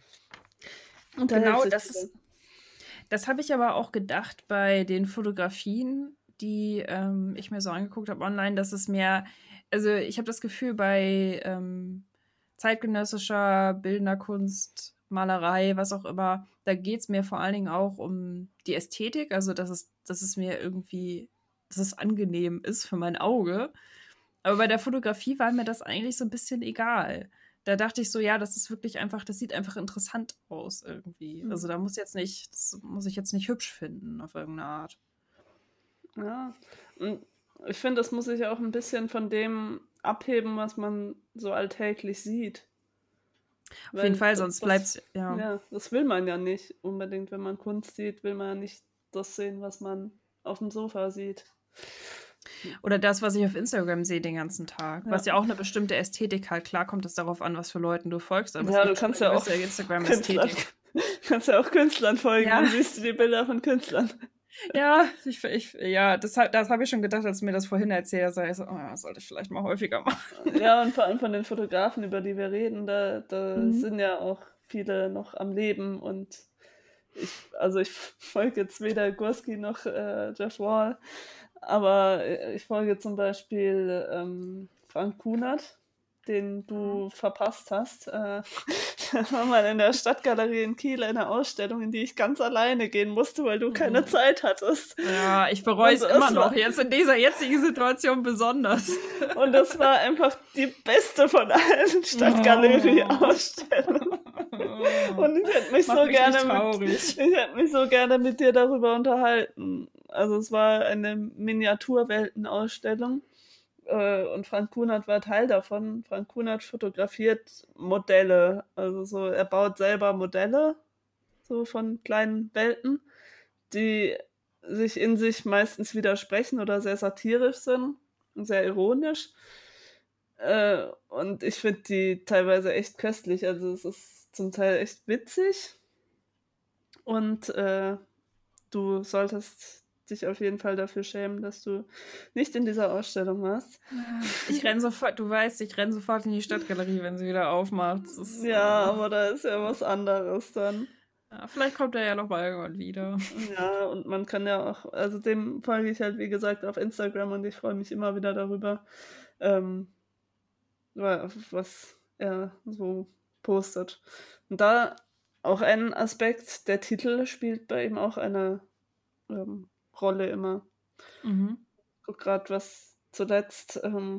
unterhält Genau, sich das drüber. ist, das habe ich aber auch gedacht bei den Fotografien, die ähm, ich mir so angeguckt habe online, dass es mehr, also ich habe das Gefühl, bei ähm, zeitgenössischer bildender Kunst, Malerei, was auch immer, da geht es mir vor allen Dingen auch um die Ästhetik, also dass es, dass es mir irgendwie, dass es angenehm ist für mein Auge. Aber bei der Fotografie war mir das eigentlich so ein bisschen egal. Da dachte ich so, ja, das ist wirklich einfach, das sieht einfach interessant aus irgendwie. Also Mhm. da muss jetzt nicht, das muss ich jetzt nicht hübsch finden auf irgendeine Art. Ja, und ich finde, das muss sich auch ein bisschen von dem abheben, was man so alltäglich sieht. Auf jeden Weil Fall, d- sonst das, bleibt's, ja. ja, das will man ja nicht unbedingt. Wenn man Kunst sieht, will man ja nicht das sehen, was man auf dem Sofa sieht. Oder das, was ich auf Instagram sehe den ganzen Tag. Ja, Was ja auch eine bestimmte Ästhetik hat. Klar kommt es darauf an, was für Leuten du folgst, aber es ja, du gibt schon kannst eine ja auch gewisse Künstlern, Instagram-Ästhetik. kannst ja auch Künstlern folgen, Ja, dann siehst du die Bilder von Künstlern. ja, ich, ich, ja, das, hat- das habe ich schon gedacht, als du mir das vorhin erzählt hast. Ich so, oh, ja, das sollte ich vielleicht mal häufiger machen. Ja, und vor allem von den Fotografen, über die wir reden, da, da Mhm. sind ja auch viele noch am Leben und ich, also ich folge jetzt weder Gurski noch äh, Jeff Wall, aber äh, ich folge zum Beispiel ähm, Frank Kunert, den du verpasst hast. Äh, da war mal in der Stadtgalerie in Kiel eine Ausstellung, in die ich ganz alleine gehen musste, weil du keine Mhm. Zeit hattest. Ja, ich bereue Und es immer es noch, war, jetzt in dieser jetzigen Situation besonders. und das war einfach die beste von allen Oh. Stadtgalerie-Ausstellungen. Und ich hätte mich Macht so mich gerne nicht mit, traurig. ich hätte mich so gerne mit dir darüber unterhalten. Also es war eine Miniaturweltenausstellung äh, und Frank Kunert war Teil davon. Frank Kunert fotografiert Modelle, also so, er baut selber Modelle, so von kleinen Welten, die sich in sich meistens widersprechen oder sehr satirisch sind und sehr ironisch. Äh, und ich finde die teilweise echt köstlich. Also es ist zum Teil echt witzig. Und äh, du solltest dich auf jeden Fall dafür schämen, dass du nicht in dieser Ausstellung warst. Ich renne sofort, du weißt, ich renne sofort in die Stadtgalerie, wenn sie wieder aufmacht. Das ist, Ja, äh, aber da ist ja was anderes dann. Ja, vielleicht kommt er ja noch mal irgendwann wieder. Ja, und man kann ja auch, also dem folge ich halt, wie gesagt, auf Instagram und ich freue mich immer wieder darüber, ähm, wa- was er so postet. Und da auch ein Aspekt, der Titel spielt bei ihm auch eine ähm, Rolle immer. Mhm. Guck gerade, was zuletzt ähm,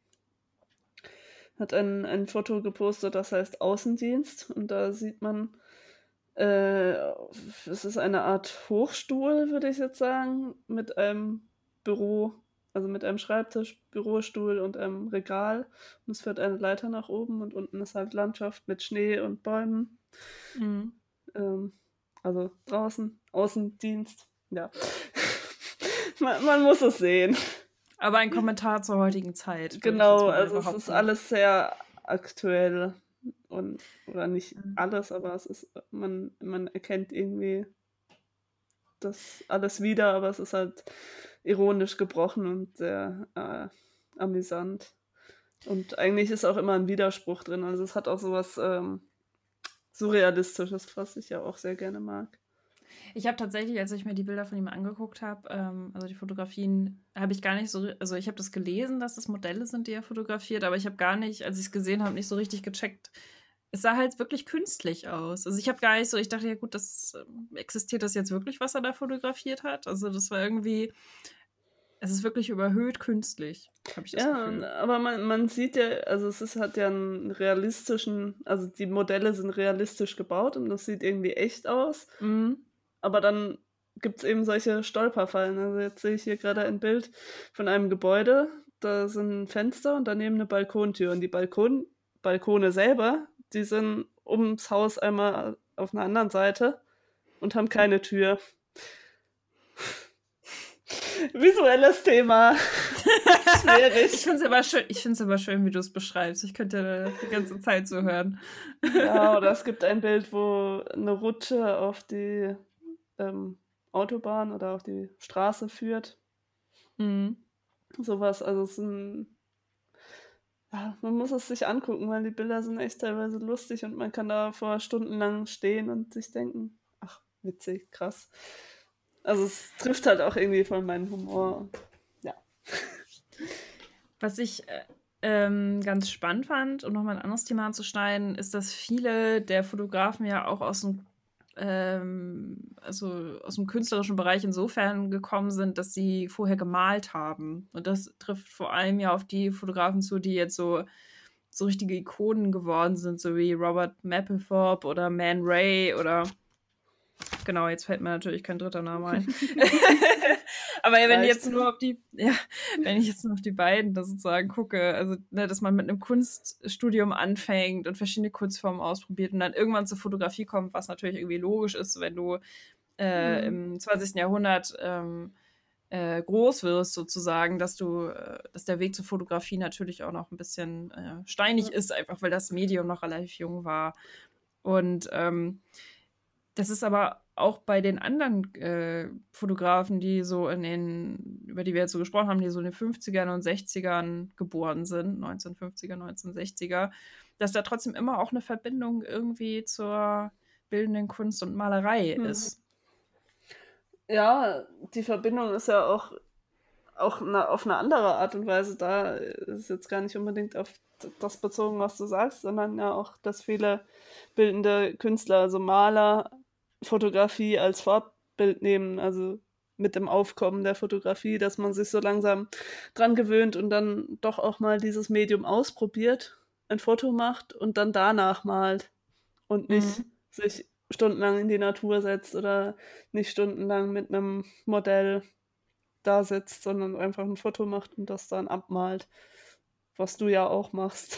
hat ein, ein Foto gepostet, das heißt Außendienst. Und da sieht man, äh, es ist eine Art Hochstuhl, würde ich jetzt sagen, mit einem Büro, also mit einem Schreibtisch, Bürostuhl und einem Regal. Und es führt eine Leiter nach oben und unten ist halt Landschaft mit Schnee und Bäumen. Mhm. Ähm, also draußen, Außendienst, ja. man, man muss es sehen. Aber ein Kommentar zur heutigen Zeit, würde ich jetzt Genau, mal also es ist behaupten. alles sehr aktuell und oder nicht Mhm. alles, aber es ist, man, man erkennt irgendwie das alles wieder, aber es ist halt ironisch gebrochen und sehr äh, amüsant. Und eigentlich ist auch immer ein Widerspruch drin. Also es hat auch sowas ähm, Surrealistisches, was ich ja auch sehr gerne mag. Ich habe tatsächlich, als ich mir die Bilder von ihm angeguckt habe, ähm, also die Fotografien, habe ich gar nicht so, also ich habe das gelesen, dass das Modelle sind, die er fotografiert, aber ich habe gar nicht, als ich es gesehen habe, nicht so richtig gecheckt. Es sah halt wirklich künstlich aus. Also ich habe gar nicht so, ich dachte, ja gut, das ähm, existiert das jetzt wirklich, was er da fotografiert hat? Also das war irgendwie, es ist wirklich überhöht künstlich, habe ich das Ja, und- Gefühl. aber man, man sieht ja, also es ist, hat ja einen realistischen, also die Modelle sind realistisch gebaut und das sieht irgendwie echt aus. Mhm. Aber dann gibt es eben solche Stolperfallen. Also jetzt sehe ich hier gerade ein Bild von einem Gebäude. Da sind Fenster und daneben eine Balkontür. Und die Balkon Balkone selber, die sind ums Haus einmal auf einer anderen Seite und haben keine Tür. Visuelles Thema. Schwierig. Ich finde es aber schön, ich find's aber schön, wie du es beschreibst. Ich könnte die ganze Zeit so hören. Ja, oder es gibt ein Bild, wo eine Rutsche auf die ähm, Autobahn oder auf die Straße führt. Mhm. Sowas, also es sind, ja, man muss es sich angucken, weil die Bilder sind echt teilweise lustig und man kann da vor stundenlang stehen und sich denken, ach, witzig, krass. Also es trifft halt auch irgendwie voll meinen Humor. Und, ja. Was ich äh, ähm, ganz spannend fand, um nochmal ein anderes Thema anzuschneiden, ist, dass viele der Fotografen ja auch aus dem, ähm, also aus dem künstlerischen Bereich insofern gekommen sind, dass sie vorher gemalt haben. Und das trifft vor allem ja auf die Fotografen zu, die jetzt so, so richtige Ikonen geworden sind, so wie Robert Mapplethorpe oder Man Ray oder genau, jetzt fällt mir natürlich kein dritter Name ein. Aber ja, wenn ich jetzt nur auf die, ja, wenn ich jetzt nur auf die beiden da sozusagen gucke, also ne, dass man mit einem Kunststudium anfängt und verschiedene Kunstformen ausprobiert und dann irgendwann zur Fotografie kommt, was natürlich irgendwie logisch ist, wenn du äh, Mhm. im zwanzigsten Jahrhundert ähm, äh, groß wirst, sozusagen, dass du, äh, dass der Weg zur Fotografie natürlich auch noch ein bisschen äh, steinig ist, einfach weil das Medium noch relativ jung war. Und ähm, das ist aber auch bei den anderen äh, Fotografen, die so in den, über die wir jetzt so gesprochen haben, die so in den fünfzigern und sechzigern geboren sind, neunzehnhundertfünfziger, neunzehnhundertsechziger, dass da trotzdem immer auch eine Verbindung irgendwie zur bildenden Kunst und Malerei Mhm. ist. Ja, die Verbindung ist ja auch, auch na, auf eine andere Art und Weise da. Ist jetzt gar nicht unbedingt auf das bezogen, was du sagst, sondern ja auch, dass viele bildende Künstler, also Maler, Fotografie als Vorbild nehmen, also mit dem Aufkommen der Fotografie, dass man sich so langsam dran gewöhnt und dann doch auch mal dieses Medium ausprobiert, ein Foto macht und dann danach malt und nicht Mhm. sich stundenlang in die Natur setzt oder nicht stundenlang mit einem Modell da sitzt, sondern einfach ein Foto macht und das dann abmalt, was du ja auch machst.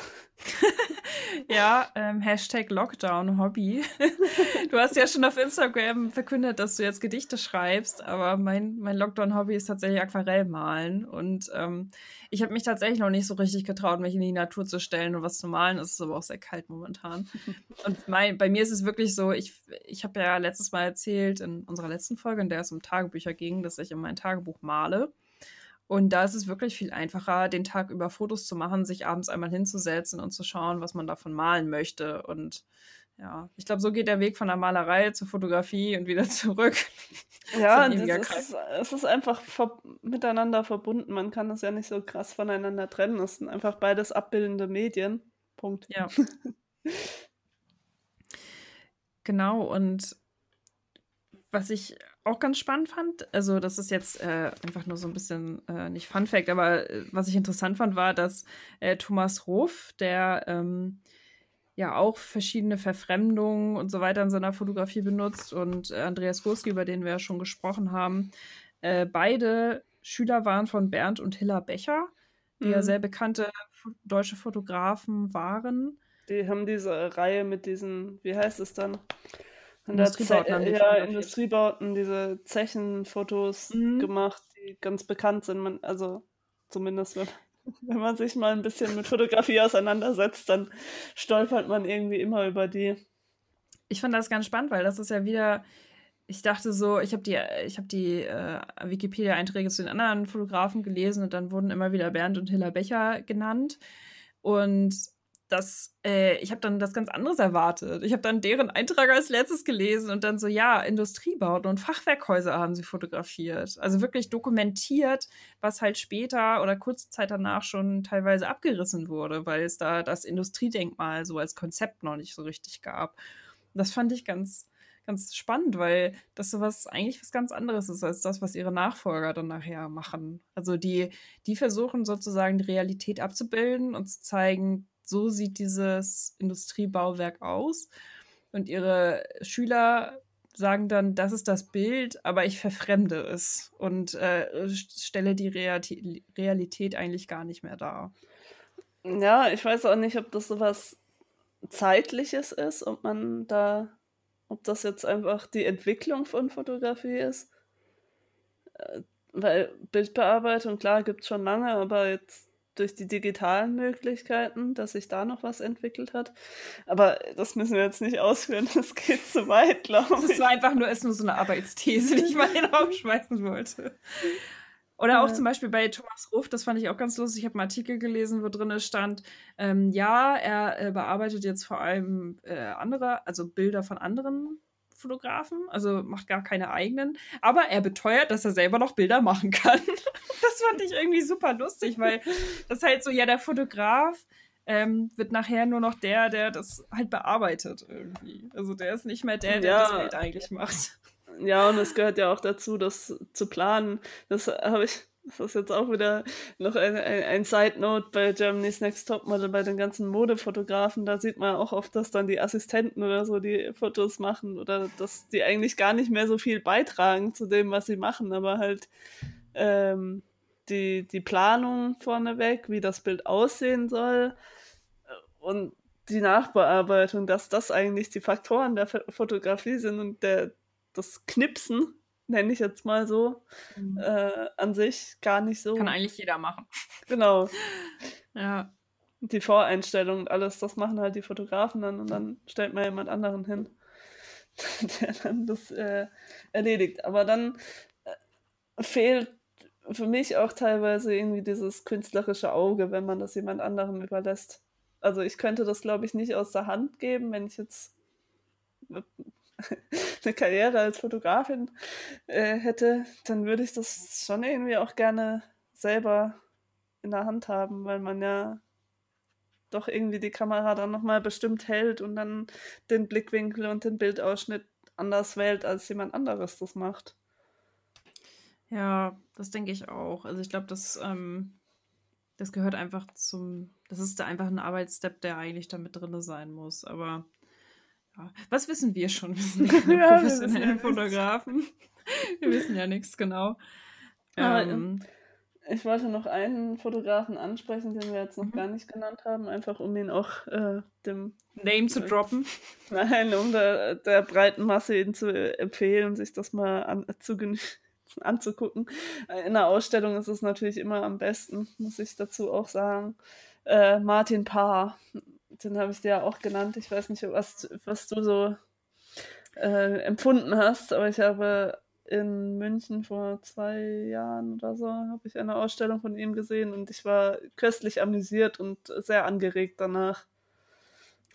Ja, ähm, Hashtag Lockdown Hobby. Du hast ja schon auf Instagram verkündet, dass du jetzt Gedichte schreibst, aber mein, mein Lockdown-Hobby ist tatsächlich Aquarellmalen. Und ähm, ich habe mich tatsächlich noch nicht so richtig getraut, mich in die Natur zu stellen und was zu malen. Es ist aber auch sehr kalt momentan. Und mein, bei mir ist es wirklich so, ich, ich habe ja letztes Mal erzählt, in unserer letzten Folge, in der es um Tagebücher ging, dass ich in mein Tagebuch male. Und da ist es wirklich viel einfacher, den Tag über Fotos zu machen, sich abends einmal hinzusetzen und zu schauen, was man davon malen möchte. Und Ja, ich glaube, so geht der Weg von der Malerei zur Fotografie und wieder zurück. Ja, Das und ist ein es ewiger ist, Kreis. es ist einfach ver miteinander verbunden. Man kann das ja nicht so krass voneinander trennen. Es sind einfach beides abbildende Medien. Punkt. Ja, genau. Und was ich auch ganz spannend fand, also das ist jetzt äh, einfach nur so ein bisschen, äh, nicht Fun Fact, aber äh, was ich interessant fand, war, dass äh, Thomas Ruff, der ähm, ja auch verschiedene Verfremdungen und so weiter in seiner Fotografie benutzt und äh, Andreas Gursky, über den wir ja schon gesprochen haben, äh, beide Schüler waren von Bernd und Hilla Becher, die ja Mhm. sehr bekannte fo- deutsche Fotografen waren. Die haben diese Reihe mit diesen, wie heißt es dann? An der Ze Industriebauten haben äh, die ja, fotografiert. Industriebauten, diese Zechenfotos Mhm. gemacht, die ganz bekannt sind. Man, also zumindest wenn, wenn man sich mal ein bisschen mit Fotografie auseinandersetzt, dann stolpert man irgendwie immer über die. Ich fand das ganz spannend, weil das ist ja wieder, ich dachte so, ich habe die, ich habe die äh, Wikipedia-Einträge zu den anderen Fotografen gelesen und dann wurden immer wieder Bernd und Hilla Becher genannt. Und das, äh, ich habe dann das ganz anderes erwartet. Ich habe dann deren Eintrag als letztes gelesen und dann so, ja, Industriebauten und Fachwerkhäuser haben sie fotografiert. Also wirklich dokumentiert, was halt später oder kurze Zeit danach schon teilweise abgerissen wurde, weil es da das Industriedenkmal so als Konzept noch nicht so richtig gab. Das fand ich ganz, ganz spannend, weil das sowas eigentlich was ganz anderes ist als das, was ihre Nachfolger dann nachher machen. Also die, die versuchen sozusagen die Realität abzubilden und zu zeigen, so sieht dieses Industriebauwerk aus. Und ihre Schüler sagen dann, das ist das Bild, aber ich verfremde es und äh, stelle die Realität, Realität eigentlich gar nicht mehr dar. Ja, ich weiß auch nicht, ob das so was Zeitliches ist, ob man da, ob das jetzt einfach die Entwicklung von Fotografie ist. Weil Bildbearbeitung, klar, gibt's schon lange, aber jetzt durch die digitalen Möglichkeiten, dass sich da noch was entwickelt hat. Aber das müssen wir jetzt nicht ausführen, das geht zu weit, glaube Das war ich. einfach nur, ist nur so eine Arbeitsthese, die ich mal in den Raum schmeißen wollte. Oder auch Ja. zum Beispiel bei Thomas Ruff, das fand ich auch ganz lustig. Ich habe einen Artikel gelesen, wo drin stand, ähm, ja, er äh, bearbeitet jetzt vor allem äh, andere, also Bilder von anderen Fotografen, also macht gar keine eigenen, aber er beteuert, dass er selber noch Bilder machen kann. Das fand ich irgendwie super lustig, weil das ist halt so, ja, der Fotograf ähm, wird nachher nur noch der, der das halt bearbeitet irgendwie. Also der ist nicht mehr der, der das Ja, Bild eigentlich macht. ja, und es gehört ja auch dazu, das zu planen. Das habe ich, das ist jetzt auch wieder noch ein, ein, ein Side Note bei Germany's Next Topmodel, bei den ganzen Modefotografen. Da sieht man auch oft, dass dann die Assistenten oder so die Fotos machen oder dass die eigentlich gar nicht mehr so viel beitragen zu dem, was sie machen, aber halt ähm, die, die Planung vorneweg, wie das Bild aussehen soll und die Nachbearbeitung, dass das eigentlich die Faktoren der F- Fotografie sind und der, das Knipsen, nenne ich jetzt mal so, Mhm. äh, an sich gar nicht Kann so. eigentlich jeder machen. Genau. Ja. Die Voreinstellung und alles, das machen halt die Fotografen dann und dann stellt man jemand anderen hin, der dann das äh, erledigt. Aber dann äh, fehlt für mich auch teilweise irgendwie dieses künstlerische Auge, wenn man das jemand anderem überlässt. Also ich könnte das, glaube ich, nicht aus der Hand geben, wenn ich jetzt eine Karriere als Fotografin äh, hätte, dann würde ich das schon irgendwie auch gerne selber in der Hand haben, weil man ja doch irgendwie die Kamera dann nochmal bestimmt hält und dann den Blickwinkel und den Bildausschnitt anders wählt, als jemand anderes das macht. Ja, das denke ich auch. Also ich glaube, das, ähm, das gehört einfach zum, das ist da einfach ein Arbeitsstep, der eigentlich da mit drin sein muss. Aber ja, was wissen wir schon? Wir sind ja keine Ja, wir wissen ja professionellen nichts. Fotografen. Wir wissen ja nichts genau. Aber äh, Ähm, ich wollte noch einen Fotografen ansprechen, den wir jetzt noch mhm. gar nicht genannt haben, einfach um ihn auch äh, dem Name zu äh, droppen. Nein, um der, der breiten Masse ihn zu empfehlen, sich das mal an, zu, anzugucken. In der Ausstellung ist es natürlich immer am besten, muss ich dazu auch sagen. Äh, Martin Paar, den habe ich dir ja auch genannt. Ich weiß nicht, was, was du so äh, empfunden hast, aber ich habe in München vor zwei Jahren oder so habe ich eine Ausstellung von ihm gesehen und ich war köstlich amüsiert und sehr angeregt danach.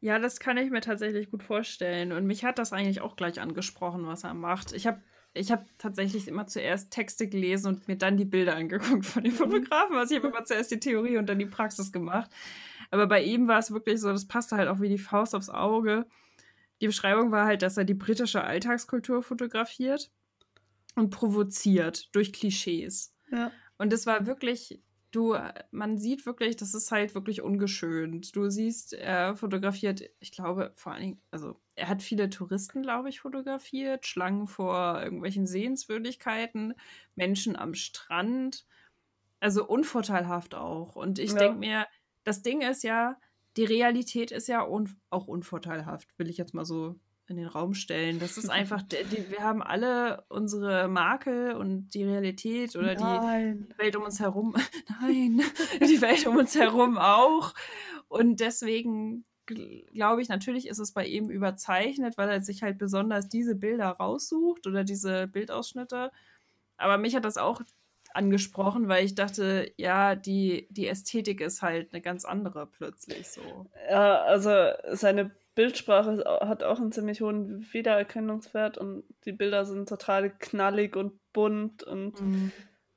Ja, das kann ich mir tatsächlich gut vorstellen. Und mich hat das eigentlich auch gleich angesprochen, was er macht. Ich habe ich hab tatsächlich immer zuerst Texte gelesen und mir dann die Bilder angeguckt von den Fotografen. Also ich habe immer zuerst die Theorie und dann die Praxis gemacht. Aber bei ihm war es wirklich so, das passte halt auch wie die Faust aufs Auge. Die Beschreibung war halt, dass er die britische Alltagskultur fotografiert und provoziert durch Klischees. Ja. Und das war wirklich, du, man sieht wirklich, das ist halt wirklich ungeschönt. Du siehst, er fotografiert, ich glaube, vor allen Dingen, also er hat viele Touristen, glaube ich, fotografiert, Schlangen vor irgendwelchen Sehenswürdigkeiten, Menschen am Strand, also unvorteilhaft auch. Und ich Ja. denke mir, das Ding ist ja, die Realität ist ja un auch unvorteilhaft, will ich jetzt mal so in den Raum stellen. Das ist einfach, die, die, wir haben alle unsere Makel und die Realität oder Nein. die Welt um uns herum, nein, die Welt um uns herum auch. Und deswegen glaube ich, natürlich ist es bei ihm überzeichnet, weil er sich halt besonders diese Bilder raussucht oder diese Bildausschnitte. Aber mich hat das auch angesprochen, weil ich dachte, ja, die, die Ästhetik ist halt eine ganz andere plötzlich so. Ja, also seine Bildsprache hat auch einen ziemlich hohen Wiedererkennungswert und die Bilder sind total knallig und bunt und Mhm.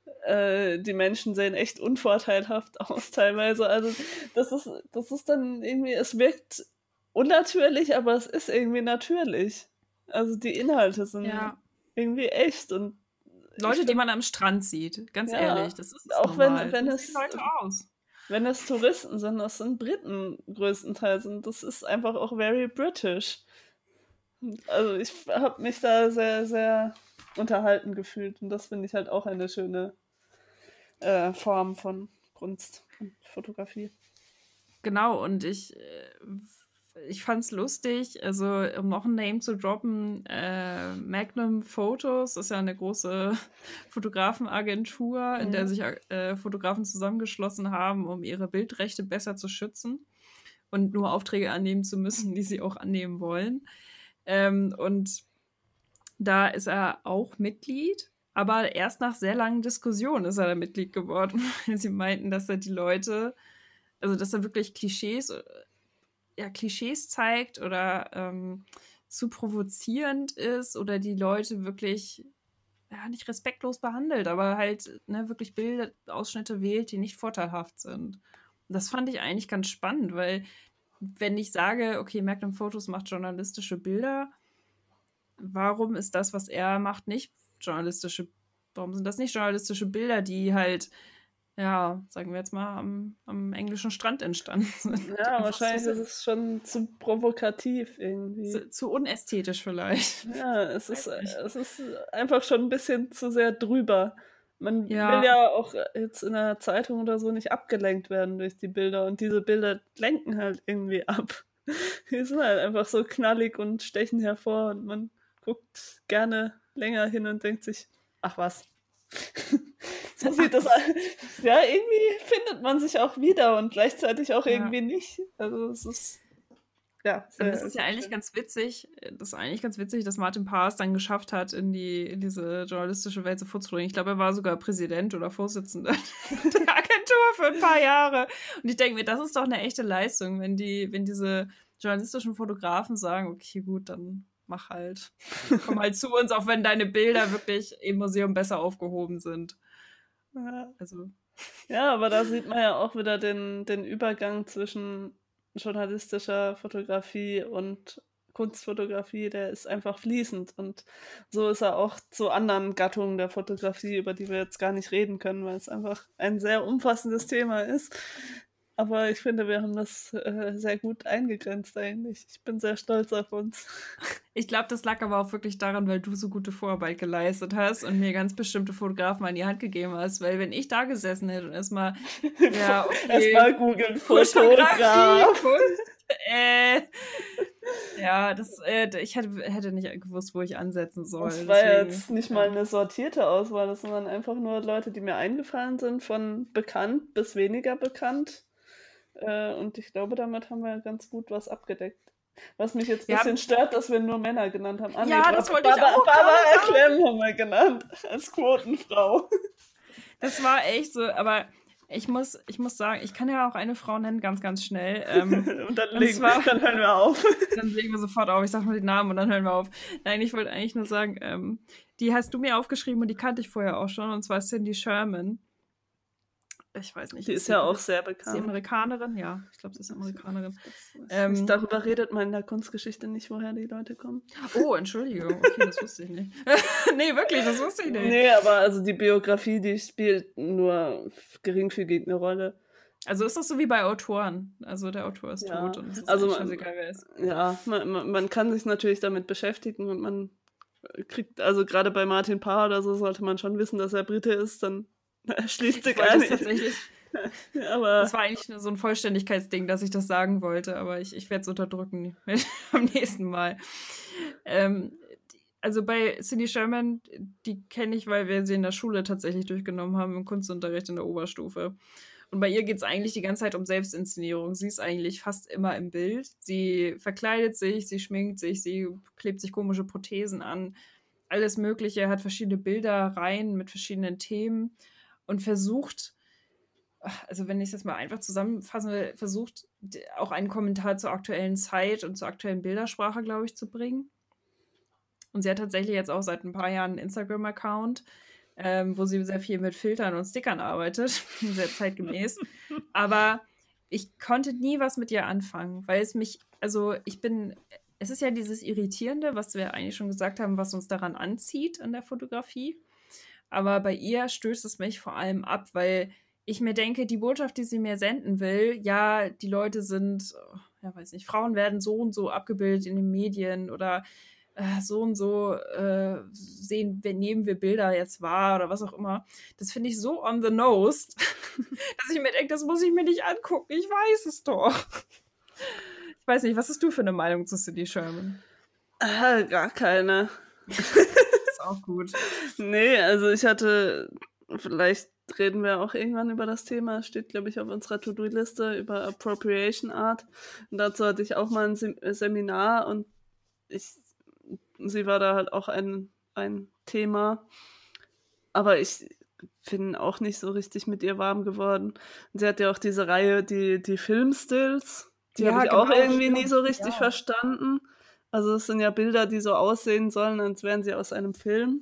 äh, die Menschen sehen echt unvorteilhaft aus teilweise. Also das ist, das ist dann irgendwie, es wirkt unnatürlich, aber es ist irgendwie natürlich. Also die Inhalte sind Ja. irgendwie echt und Leute, find, die man am Strand sieht, ganz ja, ehrlich, das ist es auch normal. wenn, wenn so es sehen Leute aus. Wenn es Touristen sind, das sind Briten größtenteils und das ist einfach auch very British. Also ich habe mich da sehr, sehr unterhalten gefühlt und das finde ich halt auch eine schöne äh, Form von Kunst und Fotografie. Genau, und ich, ich fand es lustig, also um noch ein Name zu droppen, äh, Magnum Photos ist ja eine große Fotografenagentur, in der sich äh, Fotografen zusammengeschlossen haben, um ihre Bildrechte besser zu schützen und nur Aufträge annehmen zu müssen, die sie auch annehmen wollen. Ähm, und da ist er auch Mitglied, aber erst nach sehr langen Diskussionen ist er da Mitglied geworden, weil sie meinten, dass er die Leute, also dass er wirklich Klischees, ja, Klischees zeigt oder ähm, zu provozierend ist oder die Leute wirklich, ja, nicht respektlos behandelt, aber halt ne, wirklich Bildausschnitte wählt, die nicht vorteilhaft sind. Und das fand ich eigentlich ganz spannend, weil wenn ich sage, okay, Magnum Photos macht journalistische Bilder, warum ist das, was er macht, nicht journalistische, warum sind das nicht journalistische Bilder, die halt, ja, sagen wir jetzt mal, am, am englischen Strand entstanden sind? Ja, wahrscheinlich so ist es schon zu provokativ irgendwie. Zu, zu unästhetisch vielleicht. Ja, es ist, es ist einfach schon ein bisschen zu sehr drüber. Man ja. will ja auch jetzt in einer Zeitung oder so nicht abgelenkt werden durch die Bilder und diese Bilder lenken halt irgendwie ab. Die sind halt einfach so knallig und stechen hervor und man guckt gerne länger hin und denkt sich, ach was. So sieht das aus. Ja, irgendwie findet man sich auch wieder und gleichzeitig auch irgendwie ja. nicht. Also es ist ja. Sehr, das ist ja eigentlich schön. ganz witzig. Das ist eigentlich ganz witzig, dass Martin Paar es dann geschafft hat, in die in diese journalistische Welt so vorzudringen. Ich glaube, er war sogar Präsident oder Vorsitzender der Agentur für ein paar Jahre. Und ich denke mir, das ist doch eine echte Leistung, wenn die, wenn diese journalistischen Fotografen sagen, okay, gut, dann mach halt. Komm halt zu uns, auch wenn deine Bilder wirklich im Museum besser aufgehoben sind. Ja. Also. Ja, aber da sieht man ja auch wieder den, den Übergang zwischen journalistischer Fotografie und Kunstfotografie, der ist einfach fließend und so ist er auch zu anderen Gattungen der Fotografie, über die wir jetzt gar nicht reden können, weil es einfach ein sehr umfassendes Thema ist. Aber ich finde, wir haben das äh, sehr gut eingegrenzt eigentlich. Ich bin sehr stolz auf uns. Ich glaube, das lag aber auch wirklich daran, weil du so gute Vorarbeit geleistet hast und mir ganz bestimmte Fotografen an die Hand gegeben hast. Weil wenn ich da gesessen hätte und erstmal ja, okay, erstmal googeln, Fotograf. äh, ja, das, äh, ich hätte, hätte nicht gewusst, wo ich ansetzen soll. Das war deswegen, jetzt nicht ja. mal eine sortierte Auswahl. Das waren einfach nur Leute, die mir eingefallen sind, von bekannt bis weniger bekannt. Und ich glaube, damit haben wir ganz gut was abgedeckt. Was mich jetzt ein bisschen ja. stört, dass wir nur Männer genannt haben. Ah, ja, nee, das wollte ich Barbara, auch Barbara Erklem haben wir genannt, als Quotenfrau. Das war echt so, aber Ich muss, ich muss sagen, ich kann ja auch eine Frau nennen, ganz, ganz schnell. Ähm, und dann, und legen, zwar, dann hören wir auf. Dann legen wir sofort auf. Ich sag nur den Namen und dann hören wir auf. Nein, ich wollte eigentlich nur sagen, ähm, die hast du mir aufgeschrieben und die kannte ich vorher auch schon, und zwar Cindy Sherman. Ich weiß nicht. Die ist sie, ja auch sehr Ist sie bekannt. Amerikanerin? Ja, ich glaube, sie ist Amerikanerin. Ähm, Darüber redet man in der Kunstgeschichte nicht, woher die Leute kommen. Oh, Entschuldigung. Okay, das wusste ich nicht. Nee, wirklich, das wusste ich nicht. Nee, aber also die Biografie, die spielt nur geringfügig eine Rolle. Also ist das so wie bei Autoren? Also der Autor ist Ja, tot und es ist also eigentlich man, scheißegal, wer ist. Ja, man, man, man kann sich natürlich damit beschäftigen und man kriegt, also gerade bei Martin Parr oder so, sollte man schon wissen, dass er Brite ist, dann erschließt sich gar nicht. Tatsächlich. aber das war eigentlich nur so ein Vollständigkeitsding, dass ich das sagen wollte, aber ich, ich werde es unterdrücken am nächsten Mal. Ähm, also bei Cindy Sherman, die kenne ich, weil wir sie in der Schule tatsächlich durchgenommen haben, im Kunstunterricht in der Oberstufe. Und bei ihr geht es eigentlich die ganze Zeit um Selbstinszenierung. Sie ist eigentlich fast immer im Bild. Sie verkleidet sich, sie schminkt sich, sie klebt sich komische Prothesen an. Alles Mögliche, hat verschiedene Bilderreihen mit verschiedenen Themen und versucht, also wenn ich es jetzt mal einfach zusammenfassen will, versucht auch einen Kommentar zur aktuellen Zeit und zur aktuellen Bildersprache, glaube ich, zu bringen. Und sie hat tatsächlich jetzt auch seit ein paar Jahren einen Instagram-Account, ähm, wo sie sehr viel mit Filtern und Stickern arbeitet, sehr zeitgemäß. Aber ich konnte nie was mit ihr anfangen, weil es mich, also ich bin, es ist ja dieses Irritierende, was wir eigentlich schon gesagt haben, was uns daran anzieht an der Fotografie. Aber bei ihr stößt es mich vor allem ab, weil ich mir denke, die Botschaft, die sie mir senden will, ja, die Leute sind, ja, weiß nicht, Frauen werden so und so abgebildet in den Medien oder äh, so und so äh, sehen, wir, nehmen wir Bilder jetzt wahr oder was auch immer. Das finde ich so on the nose, dass ich mir denke, das muss ich mir nicht angucken. Ich weiß es doch. Ich weiß nicht, was hast du für eine Meinung zu Cindy Sherman? Ah, gar keine. Ist auch gut. Nee, also ich hatte, vielleicht reden wir auch irgendwann über das Thema, steht, glaube ich, auf unserer To-Do-Liste über Appropriation Art. Und dazu hatte ich auch mal ein Sem- Seminar und ich, sie war da halt auch ein, ein Thema. Aber ich bin auch nicht so richtig mit ihr warm geworden. Und sie hat ja auch diese Reihe, die, die Filmstills, die Ja, habe ich genau, auch irgendwie nie stimmt. so richtig Ja. verstanden. Also es sind ja Bilder, die so aussehen sollen, als wären sie aus einem Film.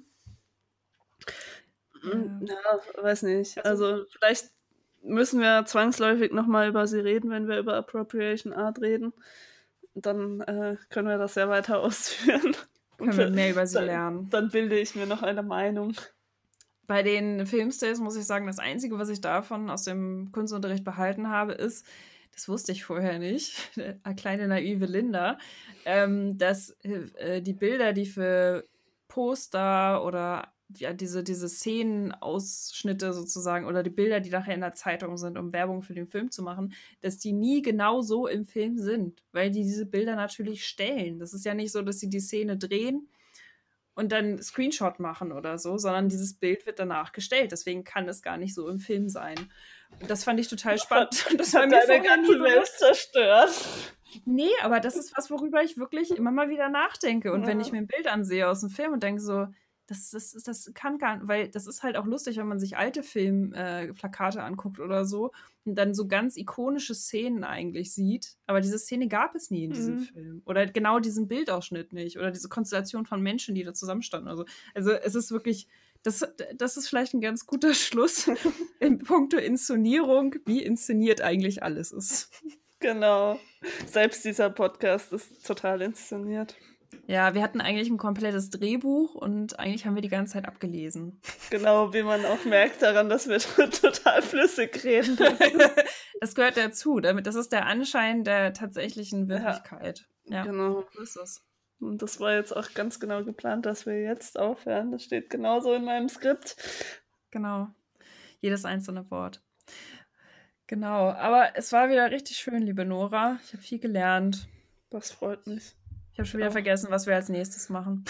Ja. Ja, weiß nicht. Also vielleicht müssen wir zwangsläufig nochmal über sie reden, wenn wir über Appropriation Art reden. Dann äh, können wir das ja weiter ausführen. Können wir mehr über sie dann, lernen. Dann bilde ich mir noch eine Meinung. Bei den Filmstills muss ich sagen, das Einzige, was ich davon aus dem Kunstunterricht behalten habe, ist, das wusste ich vorher nicht, eine kleine naive Linda, ähm, dass äh, die Bilder, die für Poster oder ja, diese, diese Szenenausschnitte sozusagen oder die Bilder, die nachher in der Zeitung sind, um Werbung für den Film zu machen, dass die nie genau so im Film sind, weil die diese Bilder natürlich stellen. Das ist ja nicht so, dass sie die Szene drehen und dann Screenshot machen oder so, sondern dieses Bild wird danach gestellt. Deswegen kann es gar nicht so im Film sein. Und das fand ich total spannend. Das, das hat deine ganze Welt zerstört. Nee, aber das ist was, worüber ich wirklich immer mal wieder nachdenke. Und ja. wenn ich mir ein Bild ansehe aus dem Film und denke so, das, das, das kann gar nicht, weil das ist halt auch lustig, wenn man sich alte Filmplakate äh, anguckt oder so und dann so ganz ikonische Szenen eigentlich sieht. Aber diese Szene gab es nie in diesem mhm. Film. Oder genau diesen Bildausschnitt nicht. Oder diese Konstellation von Menschen, die da zusammenstanden. Also, also es ist wirklich, das, das ist vielleicht ein ganz guter Schluss in puncto Inszenierung, wie inszeniert eigentlich alles ist. Genau. Selbst dieser Podcast ist total inszeniert. Ja, wir hatten eigentlich ein komplettes Drehbuch und eigentlich haben wir die ganze Zeit abgelesen. Genau, wie man auch merkt daran, dass wir total flüssig reden. Das gehört dazu. Damit, das ist der Anschein der tatsächlichen Wirklichkeit. Ja, ja. Genau. So ist es. Und das war jetzt auch ganz genau geplant, dass wir jetzt aufhören. Das steht genauso in meinem Skript. Genau. Jedes einzelne Wort. Genau. Aber es war wieder richtig schön, liebe Nora. Ich habe viel gelernt. Das freut mich. Ich habe schon wieder auch vergessen, was wir als nächstes machen.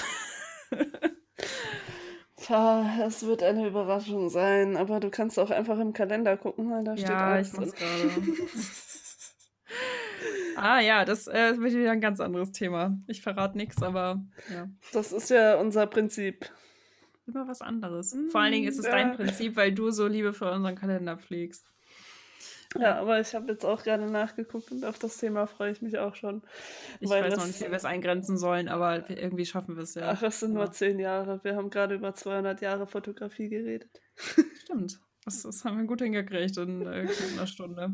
Tja, es wird eine Überraschung sein, aber du kannst auch einfach im Kalender gucken, weil da ja, steht alles ich mach's gerade. Ah ja, das äh, wird wieder ein ganz anderes Thema. Ich verrate nichts, aber ja. Das ist ja unser Prinzip. Immer was anderes. Vor allen Dingen ist es ja. dein Prinzip, weil du so liebevoll unseren Kalender pflegst. Ja, aber ich habe jetzt auch gerade nachgeguckt und auf das Thema freue ich mich auch schon. Ich Weil weiß noch nicht, das, wie wir es eingrenzen sollen, aber wir- irgendwie schaffen wir es ja. ach, es sind nur Ja. zehn Jahre. Wir haben gerade über zweihundert Jahre Fotografie geredet. Stimmt. Das, das haben wir gut hingekriegt in äh, knapp einer Stunde.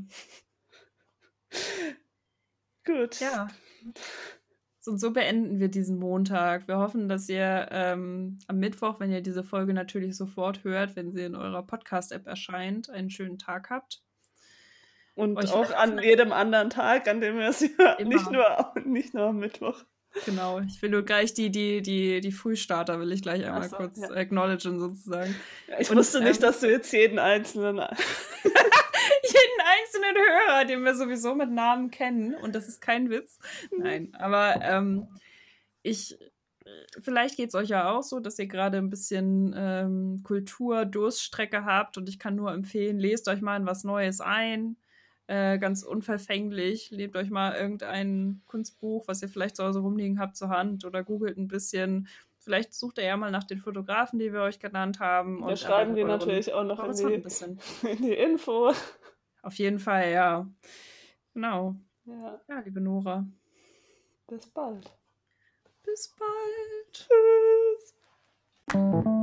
Gut. Ja. Und so beenden wir diesen Montag. Wir hoffen, dass ihr ähm, am Mittwoch, wenn ihr diese Folge natürlich sofort hört, wenn sie in eurer Podcast-App erscheint, einen schönen Tag habt. Und Euch auch an jedem anderen Tag, an dem wir es hört. Immer. Nicht nur, nicht nur am Mittwoch. Genau, ich will nur gleich die, die, die, die Frühstarter will ich gleich einmal Ach so, kurz ja. acknowledgen sozusagen. Ja, ich Und, wusste nicht, ähm, dass du jetzt jeden einzelnen. jeden einzelnen Hörer, den wir sowieso mit Namen kennen, und das ist kein Witz. Nein, aber ähm, ich, vielleicht geht es euch ja auch so, dass ihr gerade ein bisschen ähm, Kultur-Durststrecke habt, und ich kann nur empfehlen, lest euch mal in was Neues ein. Äh, ganz unverfänglich. Nehmt euch mal irgendein Kunstbuch, was ihr vielleicht zu Hause rumliegen habt, zur Hand, oder googelt ein bisschen. Vielleicht sucht ihr ja mal nach den Fotografen, die wir euch genannt haben. Wir und schreiben die erweitert euren natürlich auch noch in Horizont die, ein bisschen. in die Info. Auf jeden Fall, ja. Genau. Ja, Ja, liebe Nora. bis bald. Bis bald. Tschüss.